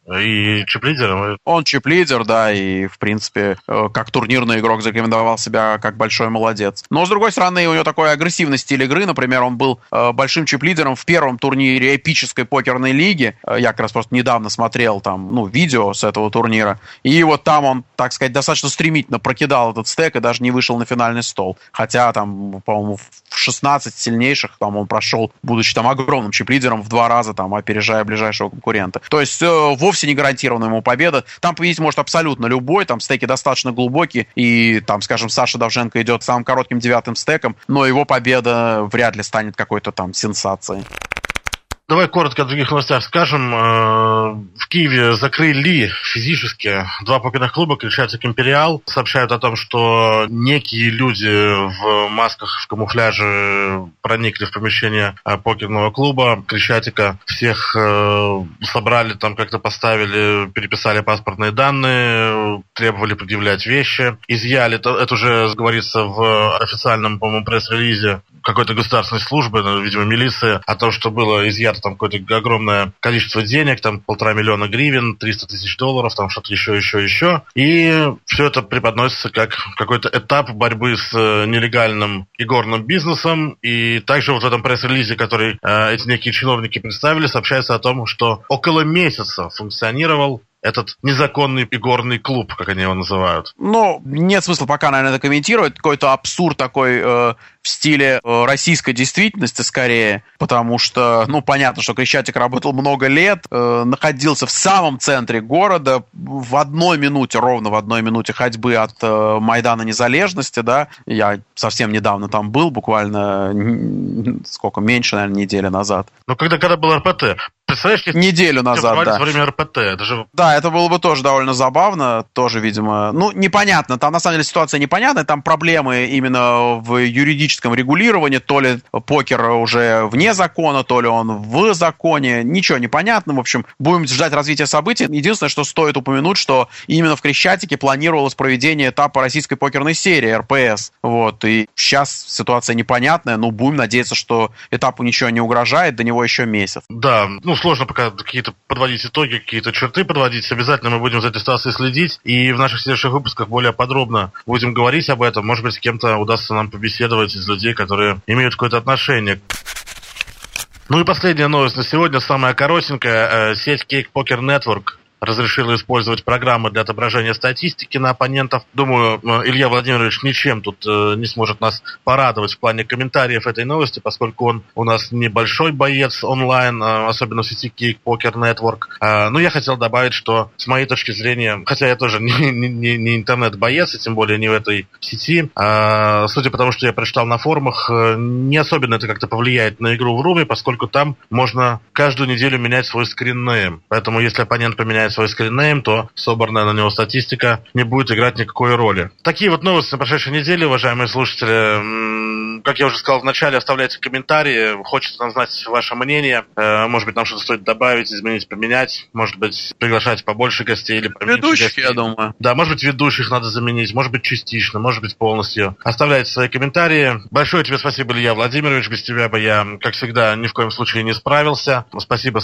И чип-лидер? Он чип-лидер, да, и, в принципе, как турнирный игрок зарекомендовал себя как большой молодец. Но, с другой стороны, у него такой агрессивный стиль игры. Например, он был большим чип-лидером в первом турнире эпической покерной лиги. Я как раз просто недавно смотрел там, видео с этого турнира. И вот там он, так сказать, достаточно стремительно прокидал этот стек и даже не вышел на финальный стол. Хотя там, по-моему, в 16 сильнейших там он прошел, будучи там огромным чип-лидером в 2 раза, там, опережая ближайшего конкурента. То есть вовсе не гарантирована ему победа. Там победить может абсолютно любой, там стеки достаточно глубокие, и там, скажем, Саша Довженко идет самым коротким 9-м стеком, но его победа вряд ли станет какой-то там сенсацией. Давай коротко о других новостях скажем. В Киеве закрыли физически 2 покерных клуба, Крещатик, Империал. Сообщают о том, что некие люди в масках, в камуфляже проникли в помещение покерного клуба Крещатика. Всех собрали, там как-то поставили, переписали паспортные данные, требовали предъявлять вещи. Изъяли, это уже говорится в официальном, по-моему, пресс-релизе какой-то государственной службы, видимо, милиции, о том, что было изъято там какое-то огромное количество денег, там 1,5 миллиона гривен, 300 тысяч долларов, там что-то еще. И все это преподносится как какой-то этап борьбы с нелегальным игорным бизнесом. И также вот в этом пресс-релизе, который эти некие чиновники представили, сообщается о том, что около месяца функционировал этот незаконный игорный клуб, как они его называют. Нет смысла пока, наверное, это комментировать. Какой-то абсурд такой в стиле российской действительности скорее, потому что, понятно, что Крещатик работал много лет, находился в самом центре города, ровно в одной минуте ходьбы от Майдана Незалежности, да. Я совсем недавно там был, буквально, меньше, наверное, недели назад. Когда был РПТ. Представляешь, неделю назад, да. Во время РПТ. Да, это было бы тоже довольно забавно, тоже, видимо. Непонятно, там на самом деле ситуация непонятная, там проблемы именно в юридическом регулировании, то ли покер уже вне закона, то ли он в законе, ничего не понятно, в общем, будем ждать развития событий. Единственное, что стоит упомянуть, что именно в Крещатике планировалось проведение этапа российской покерной серии, РПС, и сейчас ситуация непонятная, будем надеяться, что этапу ничего не угрожает, до него еще месяц. Да, сложно пока какие-то подводить итоги, какие-то черты подводить. Обязательно мы будем за этой ситуацией следить. И в наших следующих выпусках более подробно будем говорить об этом. Может быть, с кем-то удастся нам побеседовать из людей, которые имеют какое-то отношение. И последняя новость на сегодня, самая коротенькая. Сеть Cake Poker Network разрешила использовать программы для отображения статистики на оппонентов. Думаю, Илья Владимирович ничем тут не сможет нас порадовать в плане комментариев этой новости, поскольку он у нас небольшой боец онлайн, особенно в сети Cake Poker Network. Я хотел добавить, что с моей точки зрения, хотя я тоже не интернет-боец, и тем более не в этой сети, судя по тому, что я прочитал на форумах, не особенно это как-то повлияет на игру в руме, поскольку там можно каждую неделю менять свой скриннейм. Поэтому если оппонент поменяет свой скриннейм, то собранная на него статистика не будет играть никакой роли. Такие вот новости на прошедшей неделе, уважаемые слушатели. Как я уже сказал в начале, оставляйте комментарии. Хочется нам знать ваше мнение. Может быть, нам что-то стоит добавить, изменить, поменять. Может быть, приглашать побольше гостей или поменьше ведущих, гостей. я думаю. Да, может быть, ведущих надо заменить. Может быть, частично, может быть, полностью. Оставляйте свои комментарии. Большое тебе спасибо, Илья Владимирович. Без тебя бы я, как всегда, ни в коем случае не справился. Спасибо.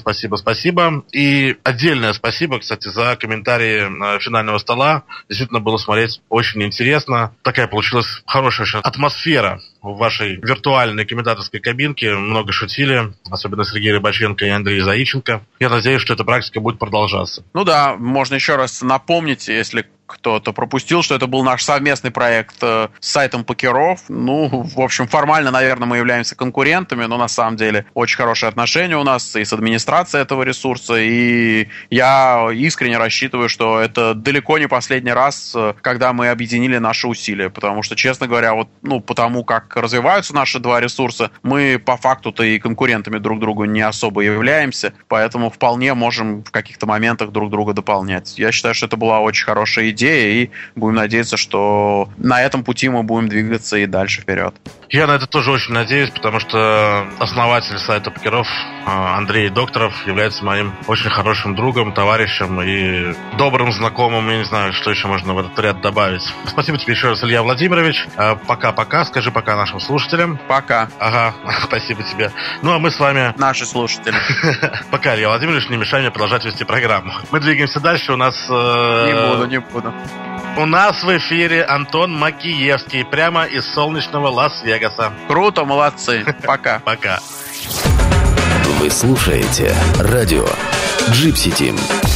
И отдельное спасибо, кстати, за комментарии финального стола. Действительно было смотреть очень интересно. Такая получилась хорошая атмосфера в вашей виртуальной комментаторской кабинке. Много шутили, особенно Сергей Рыбаченко и Андрей Заиченко. Я надеюсь, что эта практика будет продолжаться. Да, можно еще раз напомнить, если кто-то пропустил, что это был наш совместный проект с сайтом покеров. В общем, формально, наверное, мы являемся конкурентами, но на самом деле очень хорошие отношения у нас и с администрацией этого ресурса, и я искренне рассчитываю, что это далеко не последний раз, когда мы объединили наши усилия, потому что, честно говоря, потому как развиваются наши два ресурса, мы по факту-то и конкурентами друг другу не особо являемся, поэтому вполне можем в каких-то моментах друг друга дополнять. Я считаю, что это была очень хорошая идея, и будем надеяться, что на этом пути мы будем двигаться и дальше вперед. Я на это тоже очень надеюсь, потому что основатель сайта покеров Андрей Докторов является моим очень хорошим другом, товарищем и добрым знакомым. Я не знаю, что еще можно в этот ряд добавить. Спасибо тебе еще раз, Илья Владимирович. Пока-пока. Скажи пока нашим слушателям. Пока. Ага, спасибо тебе. Ну, а мы с вами... Наши слушатели. Пока, Илья Владимирович, не мешай мне продолжать вести программу. Мы двигаемся дальше. У нас... Не буду. У нас в эфире Антон Макиевский, прямо из солнечного Лас-Вегаса. Круто, молодцы. Пока. Пока. Вы слушаете радио Gypsy Team.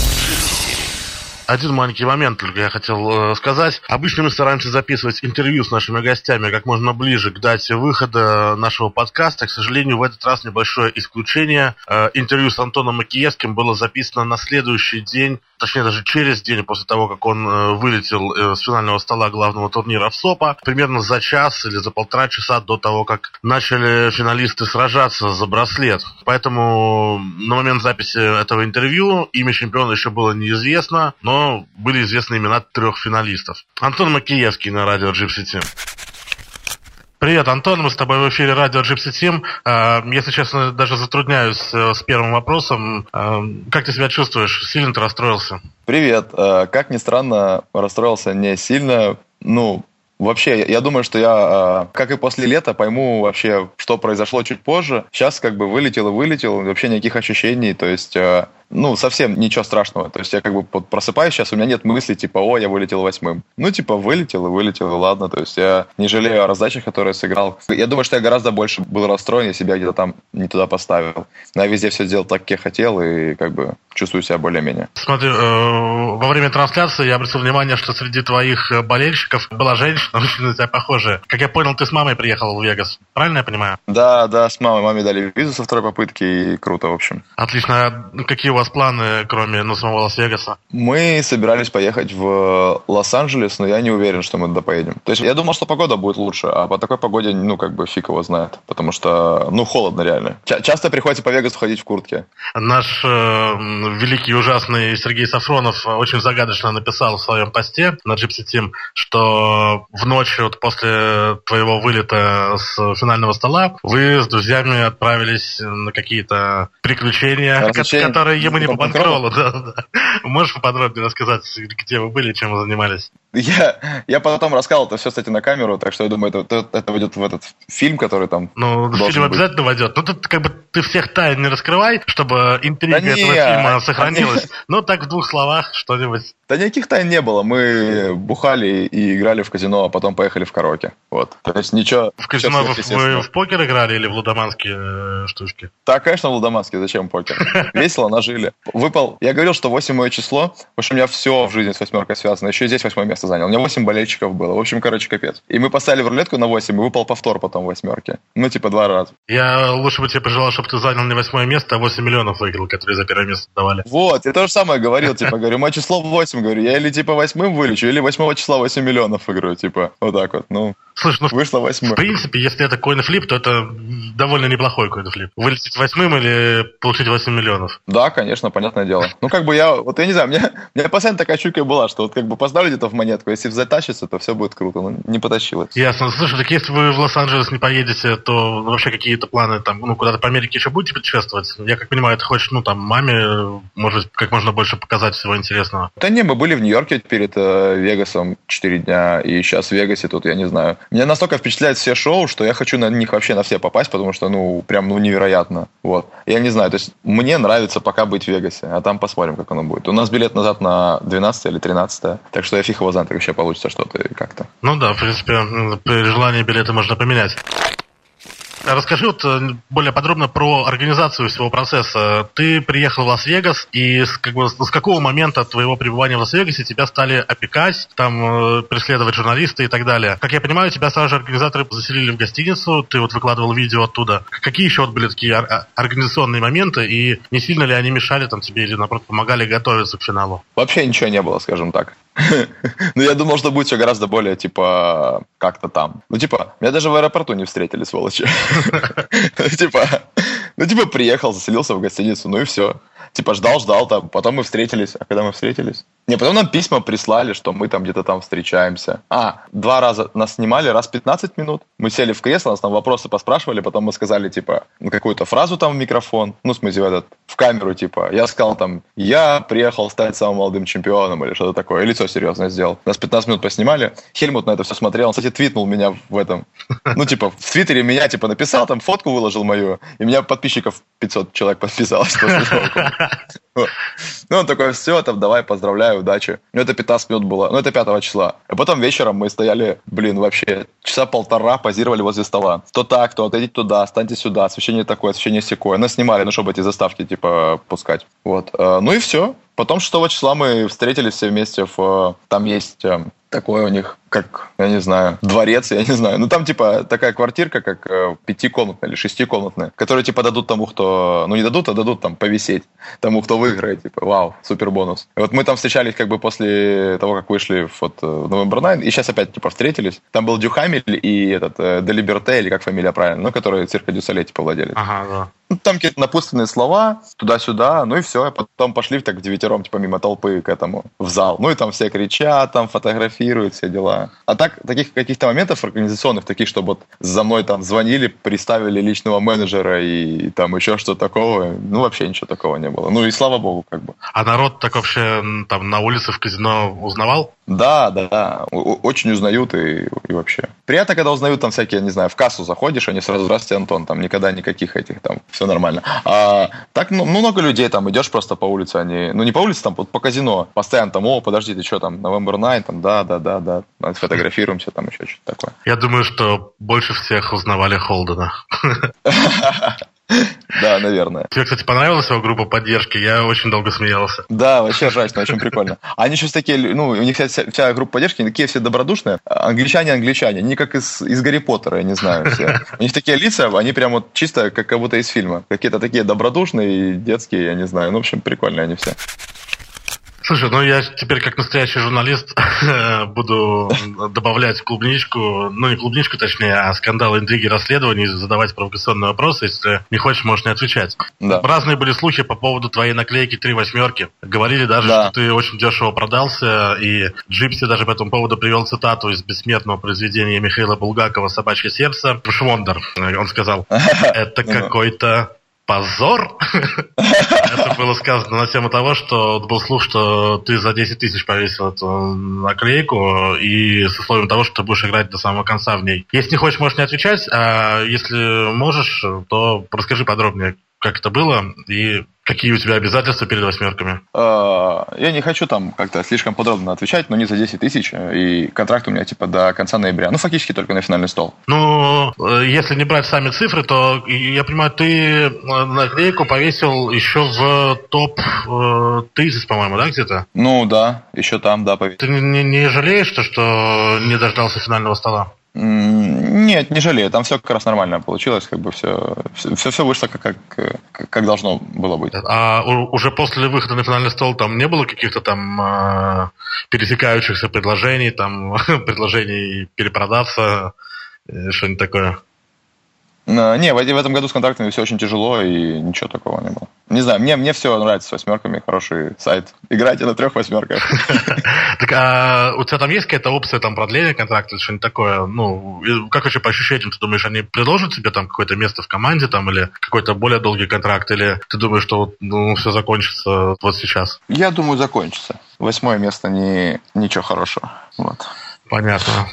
Один маленький момент только я хотел сказать. Обычно мы стараемся записывать интервью с нашими гостями как можно ближе к дате выхода нашего подкаста. К сожалению, в этот раз небольшое исключение. Интервью с Антоном Макиевским было записано на следующий день, точнее даже через день после того, как он вылетел с финального стола главного турнира в СОПа, примерно за час или за 1,5 часа до того, как начали финалисты сражаться за браслет. Поэтому на момент записи этого интервью имя чемпиона еще было неизвестно, но были известны имена 3 финалистов. Антон Макиевский на радио Gypsy Team. Привет, Антон, мы с тобой в эфире радио Gypsy Team. Если честно, даже затрудняюсь с первым вопросом. Как ты себя чувствуешь? Сильно ты расстроился? Привет. Как ни странно, расстроился не сильно. Вообще, я думаю, что я, как и после лета, пойму вообще, что произошло чуть позже. Сейчас как бы вылетел, вообще никаких ощущений, то есть... совсем ничего страшного. То есть я как бы просыпаюсь сейчас, у меня нет мысли, типа, я вылетел 8-м. Вылетел, и ладно. То есть я не жалею о раздачах, которые сыграл. Я думаю, что я гораздо больше был расстроен, если себя где-то там не туда поставил. Но я везде все сделал так, как я хотел, и как бы чувствую себя более-менее. Смотри, во время трансляции я обратил внимание, что среди твоих болельщиков была женщина, очень на тебя похожая. Как я понял, ты с мамой приехал в Вегас. Правильно я понимаю? Да, с мамой. Маме дали визу со 2-й попытки, и круто, в общем. Отлично. Какие у вас планы, кроме самого Лас-Вегаса? Мы собирались поехать в Лос-Анджелес, но я не уверен, что мы туда поедем. То есть я думал, что погода будет лучше, а по такой погоде, фиг его знает. Потому что, холодно реально. Часто приходится по Вегасу ходить в куртке. Наш великий и ужасный Сергей Сафронов очень загадочно написал в своем посте на Gypsy Team, что в ночь после твоего вылета с финального стола вы с друзьями отправились на какие-то приключения, которые ему не по банкролу. Да. Можешь поподробнее рассказать, где вы были, чем вы занимались? Я потом рассказал это все, кстати, на камеру, так что я думаю, это войдет в этот фильм, который там фильм обязательно войдет. Тут как бы ты всех тайн не раскрывай, чтобы интрига этого фильма сохранилась. Так в 2 словах что-нибудь. Да никаких тайн не было. Мы бухали и играли в казино, а потом поехали в караоке. Вот. То есть ничего... В казино вы в покер играли или в лудоманские штучки? Да, конечно, в лудоманские. Зачем покер? Весело, нажили. Выпал. Я говорил, что 8 мое число. В общем, у меня все в жизни с 8 связано. Еще и здесь 8 место занял. У меня 8 болельщиков было. В общем, капец. И мы поставили в рулетку на 8, и выпал повтор потом в 8. 2 раза. Я лучше бы тебе пожелал, чтобы ты занял не 8 место, а 8 миллионов выиграл, которые за 1 место давали. Вот, я то же самое говорил, говорю, мое число 8, говорю, я или 8 вылечу, или 8 числа 8 миллионов выиграю, вот так вот, Слушай, вышло 8. В принципе, если это коин-флип, то это довольно неплохой коин-флип. Вылететь 8 или получить 8 миллионов? Да, конечно, понятное дело. я не знаю, у меня постоянно такая чуйка была, что поставлю где-то в монетку, если затащится, то все будет круто, не потащилось. Ясно. Слушай, так если вы в Лос-Анджелес не поедете, то вообще какие-то планы куда-то по Америке еще будете путешествовать? Я как понимаю, ты хочешь, маме, может, как можно больше показать всего интересного. Да не, мы были в Нью-Йорке перед Вегасом 4 дня, и сейчас в Вегасе тут, я не знаю. Меня настолько впечатляют все шоу, что я хочу на них вообще на все попасть, потому что, прям, невероятно. Вот. Я не знаю, то есть мне нравится пока быть в Вегасе, а там посмотрим, как оно будет. У нас билет назад на 12 или 13, так что я фиг его знаю, так вообще получится что-то и как-то. В принципе, при желании билеты можно поменять. Расскажи более подробно про организацию всего процесса. Ты приехал в Лас-Вегас, и с какого момента твоего пребывания в Лас-Вегасе тебя стали опекать, преследовать журналисты и так далее? Как я понимаю, тебя сразу же организаторы заселили в гостиницу, ты выкладывал видео оттуда. Какие еще были такие организационные моменты, и не сильно ли они мешали тебе или, наоборот, помогали готовиться к финалу? Вообще ничего не было, скажем так. Я думал, что будет все гораздо более, как-то там. Меня даже в аэропорту не встретили, сволочи. Приехал, заселился в гостиницу, и все. Типа ждал, там, потом мы встретились. А когда мы встретились? Не, потом нам письма прислали, что мы там где-то там встречаемся. 2 раза нас снимали, раз 15 минут. Мы сели в кресло, нас там вопросы поспрашивали, потом мы сказали, типа, какую-то фразу там в микрофон, ну, в смысле, в камеру, типа. Я сказал там, я приехал стать самым молодым чемпионом или что-то такое. И лицо серьезное сделал. Нас 15 минут поснимали. Хельмут на это все смотрел. Он, кстати, твитнул меня в этом. Ну, типа, в Твиттере меня, типа, написал, там фотку выложил мою, и меня подписчиков 500 человек подписалось после этого. Ну, он такой, все, там, давай, поздравляю, удачи. Ну, это 15 минут было, ну, это 5 числа. А потом вечером мы стояли, вообще, часа полтора позировали возле стола. То так, то отойдите туда, встаньте сюда, освещение такое, освещение сякое. Нас снимали, ну, чтобы эти заставки, типа, пускать. Вот. Ну и все. Потом 6 числа мы встретились все вместе там есть такое у них, как, я не знаю, дворец, я не знаю. Ну, там, типа, такая квартирка, как 5-комнатная или 6-комнатная, которую, типа, дадут тому, кто... Ну, не дадут, а дадут там повисеть тому, кто выиграет. Типа, вау, супер бонус. И вот мы там встречались, как бы, после того, как вышли в November 9, и сейчас опять, типа, встретились. Там был Дюхамель и Де Либерте, или как фамилия правильно, ну, который Цирка дю Солей, типа, владелец. Ага, да. Ну, там какие-то напутственные слова, туда-сюда, ну и все. Потом пошли так вдевятером, типа, мимо толпы к этому, в зал. Ну и там все кричат, там фотографируют, все дела. А так, таких каких-то моментов организационных, таких, чтобы вот за мной там звонили, приставили личного менеджера и там еще что-то такого, ну вообще ничего такого не было. Ну и слава богу, как бы. А народ так вообще там на улице в казино узнавал? Да. Очень узнают и вообще. Приятно, когда узнают там всякие, не знаю, в кассу заходишь, они сразу, здравствуйте, Антон, там никогда никаких этих, там, все нормально. А так, ну, много людей там, идешь просто по улице, они, ну, не по улице, там, по казино, постоянно там, подожди, ты что там, November 9, там, да, фотографируемся, там, еще что-то такое. Я думаю, что больше всех узнавали Холдена. Да, наверное. Тебе, кстати, понравилась его группа поддержки? Я очень долго смеялся. Да, вообще ржачно, очень прикольно. Они сейчас такие, ну, у них вся группа поддержки, они такие все добродушные. Англичане, они как из Гарри Поттера, я не знаю, все. У них такие лица, они прям вот чисто как будто из фильма. Какие-то такие добродушные, детские, я не знаю. Ну, в общем, прикольные они все. Слушай, ну я теперь как настоящий журналист буду добавлять клубничку, ну не клубничку точнее, а скандалы, интриги, расследования, задавать провокационные вопросы. Если не хочешь, можешь не отвечать. Да. Разные были слухи по поводу твоей наклейки 3 восьмерки. Говорили даже, что ты очень дешево продался, и Джипси даже по этому поводу привел цитату из бессмертного произведения Михаила Булгакова «Собачье сердце». Швондер, он сказал, это какой-то... позор. Это было сказано на тему того, что был слух, что ты за 10 тысяч повесил эту наклейку и с условием того, что ты будешь играть до самого конца в ней. Если не хочешь, можешь не отвечать, а если можешь, то расскажи подробнее, как это было и какие у тебя обязательства перед восьмерками. Я не хочу там как-то слишком подробно отвечать, но не за 10 тысяч, и контракт у меня типа до конца ноября. Ну, фактически только на финальный стол. Ну, если не брать сами цифры, то, я понимаю, ты наклейку повесил еще в топ-30, по-моему, да, где-то? Ну, да, еще там, да, повесил. Ты не жалеешь, что не дождался финального стола? Нет, не жалею. Там все как раз нормально получилось, как бы все вышло как должно было быть. А уже после выхода на финальный стол там не было каких-то там пересекающихся предложений, там предложений перепродаться, что-нибудь такое? Не, в этом году с контрактами все очень тяжело, и ничего такого не было. Не знаю, мне все нравится с восьмерками, хороший сайт. Играйте на 3 восьмерках. Так, а у тебя там есть какая-то опция там продления контракта или что-нибудь такое? Ну, как вообще по ощущениям, ты думаешь, они предложат тебе там какое-то место в команде там или какой-то более долгий контракт, или ты думаешь, что все закончится вот сейчас? Я думаю, закончится. 8 место ничего хорошего. Вот. Понятно.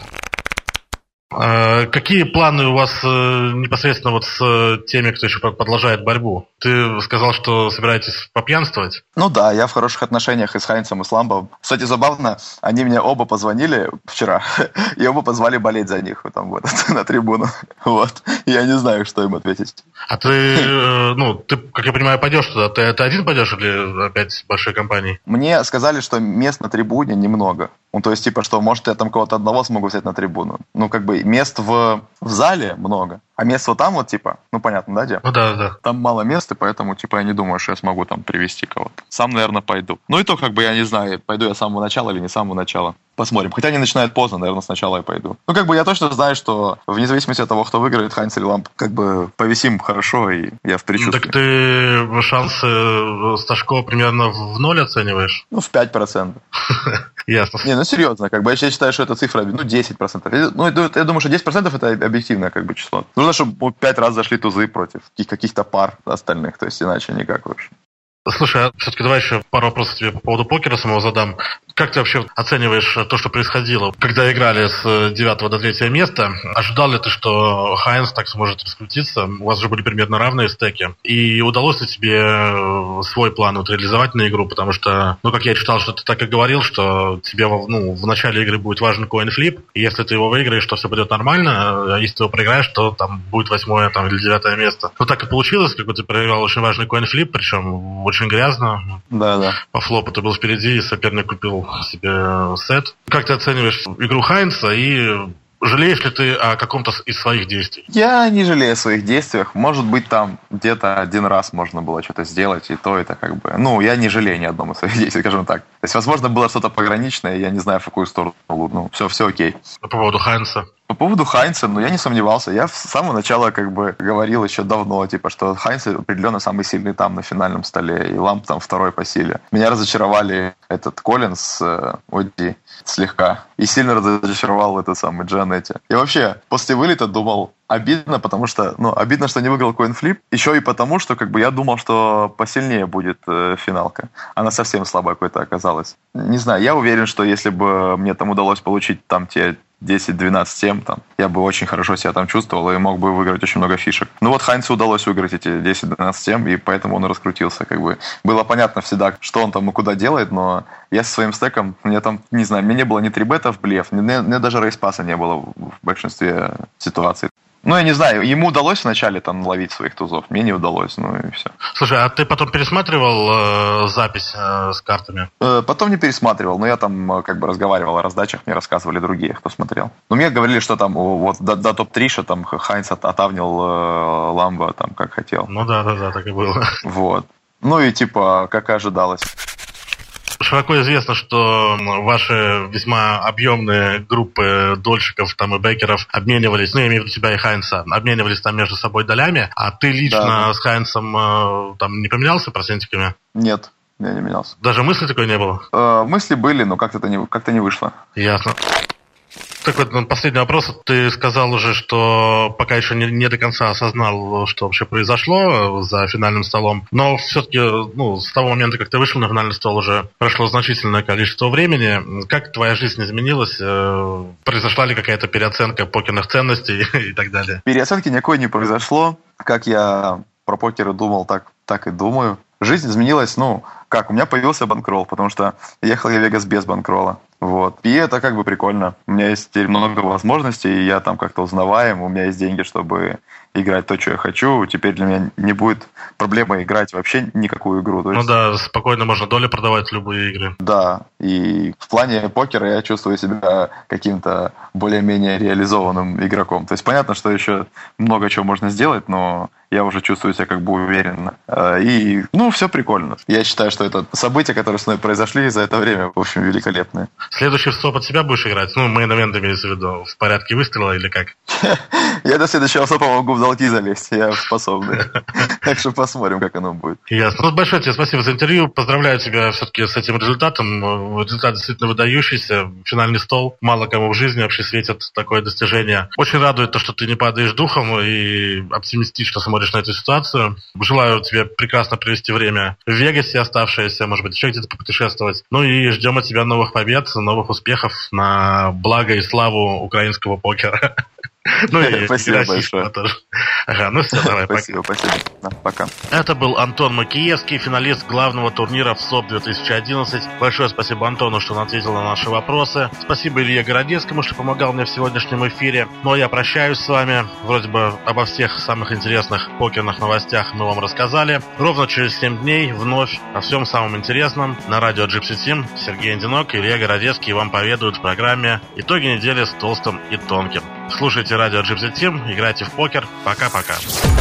Какие планы у вас непосредственно вот с теми, кто еще продолжает борьбу? Ты сказал, что собираетесь попьянствовать? Ну да, я в хороших отношениях и с Хайнцем, и с Ламбом. Кстати, забавно, они мне оба позвонили вчера, и оба позвали болеть за них там, вот, на трибуну. Вот. Я не знаю, что им ответить. А ты, ты, как я понимаю, пойдешь туда? Ты один пойдешь или опять с большой компанией? Мне сказали, что мест на трибуне немного. Ну, то есть, типа, что, может, я там кого-то одного смогу взять на трибуну. Ну, как бы, мест в зале много, а мест вот там вот, типа, ну, понятно, да, где? Ну, да. Там мало мест, и поэтому, типа, я не думаю, что я смогу там привести кого-то. Сам, наверное, пойду. Ну, и то, как бы, я не знаю, пойду я с самого начала или не с самого начала. Посмотрим. Хотя они начинают поздно, наверное, сначала я пойду. Ну, как бы я точно знаю, что вне зависимости от того, кто выиграет, Хайнц или Ламп, как бы повисим хорошо, и я в предчувствии. Так ты шансы Сташко примерно в 0 оцениваешь? Ну, в 5%. Ясно. Не, ну серьезно, как бы я считаю, что эта цифра, 10%. Ну, я думаю, что 10% это объективное как бы число. Нужно, чтобы 5 раз зашли тузы против каких-то пар остальных, то есть иначе никак вообще. Слушай, а все-таки давай еще пару вопросов тебе по поводу покера самого задам. Как ты вообще оцениваешь то, что происходило, когда играли с 9 до 3 места? Ожидал ли ты, что Хайнц так сможет раскрутиться? У вас же были примерно равные стеки. И удалось ли тебе свой план реализовать на игру? Потому что, как я читал, что ты так и говорил, что тебе в начале игры будет важен коин-флип. И если ты его выиграешь, то все пойдет нормально. А если ты его проиграешь, то там будет 8 или 9 место. Так и получилось, как бы ты проиграл очень важный коин-флип, причем очень грязно. Да. По флопу ты был впереди, и соперник купил себе сет. Как ты оцениваешь игру Хайнца и жалеешь ли ты о каком-то из своих действий? Я не жалею о своих действиях. Может быть, там где-то один раз можно было что-то сделать, и то это как бы... Ну, я не жалею ни одном из своих действий, скажем так. То есть, возможно, было что-то пограничное, я не знаю, в какую сторону. Ну, все окей. По поводу Хайнца? По поводу Хайнца, я не сомневался. Я с самого начала как бы говорил еще давно, что Хайнц определенно самый сильный там на финальном столе, и Ламп там второй по силе. Меня разочаровали этот Коллинс, Одди слегка, и сильно разочаровал этот самый Джанетти. И вообще, после вылета думал, обидно, потому что, обидно, что не выиграл коин-флип, еще и потому, что как бы я думал, что посильнее будет финалка. Она совсем слабая какой-то оказалась. Не знаю, я уверен, что если бы мне там удалось получить там те 10-12-7, я бы очень хорошо себя там чувствовал и мог бы выиграть очень много фишек. Хайнцу удалось выиграть эти 10-12-7, и поэтому он и раскрутился. Как бы было понятно всегда, что он там и куда делает, но я со своим стеком, мне там, не знаю, мне не было ни трибетов, блеф, мне даже рейспаса не было в большинстве ситуаций. Я не знаю, ему удалось вначале там ловить своих тузов, мне не удалось, и все. Слушай, а ты потом пересматривал запись с картами? Потом не пересматривал, но я там как бы разговаривал о раздачах, мне рассказывали другие, кто смотрел. Но мне говорили, что там до топ-3, что там Хайнц отавнил Ламбо там как хотел. Да, так и было. Вот. И как и ожидалось. Широко известно, что ваши весьма объемные группы дольщиков и бекеров обменивались, я имею в виду тебя и Хайнца, обменивались там между собой долями, а ты лично с Хайнцем не поменялся процентиками? Нет, я не менялся. Даже мысли такой не было? Мысли были, но как-то не вышло. Ясно. Так вот, последний вопрос. Ты сказал уже, что пока еще не до конца осознал, что вообще произошло за финальным столом. Но все-таки, с того момента, как ты вышел на финальный стол, уже прошло значительное количество времени. Как твоя жизнь изменилась? Произошла ли какая-то переоценка покерных ценностей и так далее? Переоценки никакой не произошло. Как я про покер думал, так и думаю. Жизнь изменилась, у меня появился банкролл, потому что ехал я в Вегас без банкролла. Вот. И это как бы прикольно. У меня есть теперь много возможностей, и я там как-то узнаваем, у меня есть деньги, чтобы играть то, что я хочу. Теперь для меня не будет проблемы играть вообще никакую игру. То есть... спокойно можно доли продавать в любые игры. Да, и в плане покера я чувствую себя каким-то более-менее реализованным игроком. То есть понятно, что еще много чего можно сделать, но я уже чувствую себя как бы уверенно. И, все прикольно. Я считаю, что это события, которые с мной произошли за это время, в общем, великолепные. Следующий стоп от себя будешь играть? мейн-эвент имеется в виду, в порядке выстрела или как? Я до следующего стопа могу в долги залезть, я способный. Так что посмотрим, как оно будет. Ясно. Большое тебе спасибо за интервью. Поздравляю тебя все-таки с этим результатом. Результат действительно выдающийся. Финальный стол. Мало кому в жизни вообще светит такое достижение. Очень радует то, что ты не падаешь духом и оптимистично смотришь на эту ситуацию. Желаю тебе прекрасно провести время в Вегасе оставшееся, может быть, еще где-то попутешествовать. И ждем от тебя новых побед, новых успехов на благо и славу украинского покера. И спасибо большое. Тоже. Все, давай, спасибо. Пока. Это был Антон Макиевский, финалист главного турнира в СОП 2011. Большое спасибо Антону, что он ответил на наши вопросы. Спасибо Илье Городецкому, что помогал мне в сегодняшнем эфире. Я прощаюсь с вами. Вроде бы обо всех самых интересных покерных новостях мы вам рассказали. Ровно через 7 дней вновь о всем самом интересном на радио Gypsy Team. Сергей Андинок и Илья Городецкий вам поведают в программе «Итоги недели с толстым и тонким». Слушайте радио Gypsy Team, играйте в покер. Пока-пока.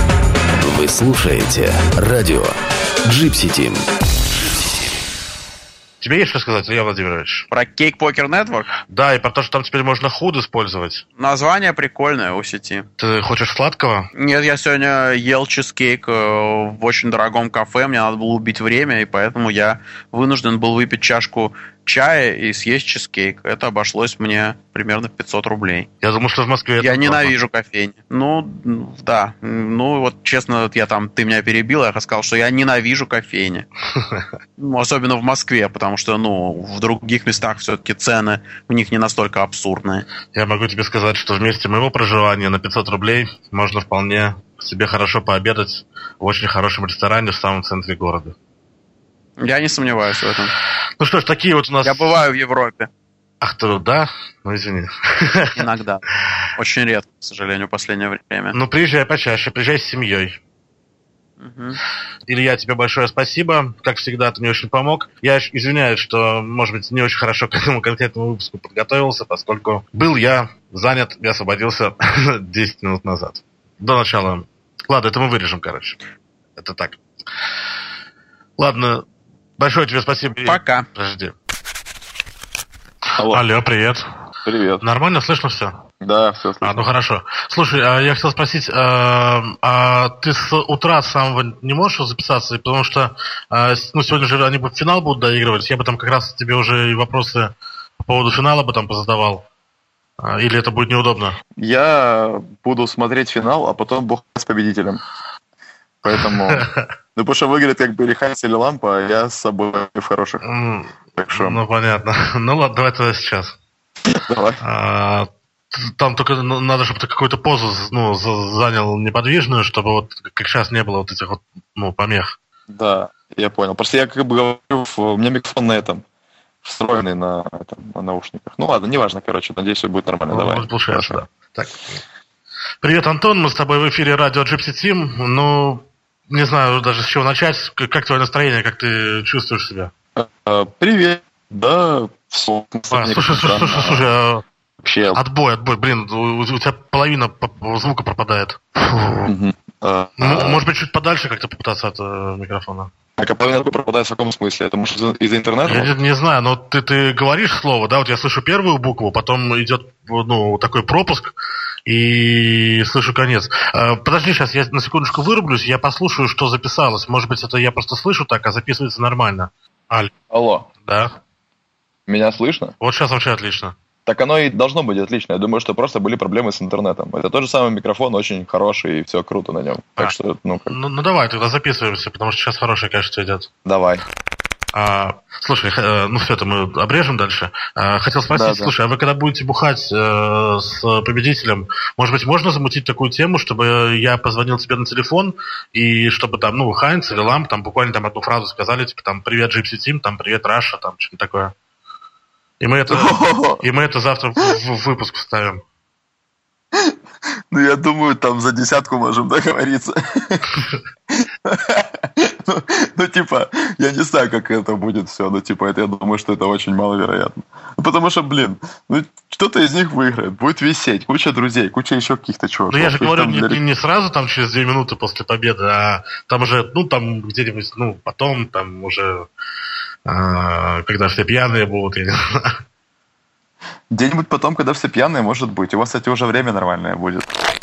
Вы слушаете радио Gypsy Team. Тебе есть что сказать, Илья Владимирович? Про Cake Poker Network? Да, и про то, что там теперь можно худ использовать. Название прикольное у сети. Ты хочешь сладкого? Нет, я сегодня ел чизкейк в очень дорогом кафе, мне надо было убить время, и поэтому я вынужден был выпить чашку чая и съесть чизкейк. Это обошлось мне примерно в 500 рублей. Я думаю, что в Москве... Я ненавижу кофейни. Ну, да. Ну, вот честно, ты меня перебил, я сказал, что я ненавижу кофейни. Особенно в Москве, потому что, в других местах все-таки цены у них не настолько абсурдные. Я могу тебе сказать, что в месте моего проживания на 500 рублей можно вполне себе хорошо пообедать в очень хорошем ресторане в самом центре города. Я не сомневаюсь в этом. Ну что ж, такие вот у нас... Я бываю в Европе. Ах ты, да? Ну, извини. Иногда. Очень редко, к сожалению, в последнее время. Ну, приезжай почаще, приезжай с семьей. Угу. Илья, тебе большое спасибо. Как всегда, ты мне очень помог. Я извиняюсь, что, может быть, не очень хорошо к этому конкретному выпуску подготовился, поскольку был я занят и освободился 10 минут назад. До начала. Ладно, это мы вырежем, короче. Это так. Ладно. Большое тебе спасибо. Пока. Подожди. Алло, привет. Привет. Нормально слышно все? Да, все слышно. Ну хорошо. Слушай, я хотел спросить, ты с утра самого не можешь записаться? Потому что сегодня же они финал будут доигрывать. Я бы там как раз тебе уже и вопросы по поводу финала бы там позадавал. Или это будет неудобно? Я буду смотреть финал, а потом бухать с победителем. Поэтому... Ну, потому что выиграет как бы или Хайнс, или Лампа, а я с собой в хороших. Так что... Ну, понятно. Ну, ладно, давай тогда сейчас. Давай. Там только надо, чтобы ты какую-то позу занял неподвижную, чтобы вот как сейчас не было вот этих вот помех. Да, я понял. Просто я как бы говорю, у меня микрофон на этом, встроенный на наушниках. Ну ладно, неважно, короче, надеюсь, все будет нормально. Давай. Получается, да. Так. Привет, Антон, мы с тобой в эфире радио Gypsy Team. Ну, не знаю даже с чего начать. Как твое настроение, как ты чувствуешь себя? Привет. Да, слушай, вообще... Отбой, блин, у тебя половина звука пропадает. Может быть, чуть подальше как-то попытаться от микрофона? А половина звука пропадает в каком смысле? Это может из-за интернета? Я не знаю, но ты говоришь слово, да, вот я слышу первую букву, потом идет такой пропуск, и слышу конец. Подожди, сейчас я на секундочку вырублюсь, я послушаю, что записалось. Может быть, это я просто слышу так, а записывается нормально. Алло. Да. Меня слышно? Вот сейчас вообще отлично. Так оно и должно быть отлично. Я думаю, что просто были проблемы с интернетом. Это тот же самый микрофон, очень хороший, и все круто на нем. Так что, Ну давай, тогда записываемся, потому что сейчас хорошее качество идет. Давай. Слушай, все это мы обрежем дальше. Хотел спросить, слушай, а вы когда будете бухать с победителем, может быть, можно замутить такую тему, чтобы я позвонил тебе на телефон, и чтобы там, Хайнц или Ламп, там буквально там одну фразу сказали, типа там «Привет, Gypsy Team», там «Привет, Раша», там что-нибудь такое. И мы это завтра в выпуск вставим. Ну, я думаю, там за 10 можем договориться. Ну, типа, я не знаю, как это будет все, но, типа, это я думаю, что это очень маловероятно. Потому что, блин, кто-то из них выиграет, будет висеть, куча друзей, куча еще каких-то чуваков. Ну, я же говорю, не сразу, там, через 2 минуты после победы, а там уже, там где-нибудь, потом, там уже, когда все пьяные будут, я не знаю. Где-нибудь потом, когда все пьяные, может быть. У вас, кстати, уже время нормальное будет.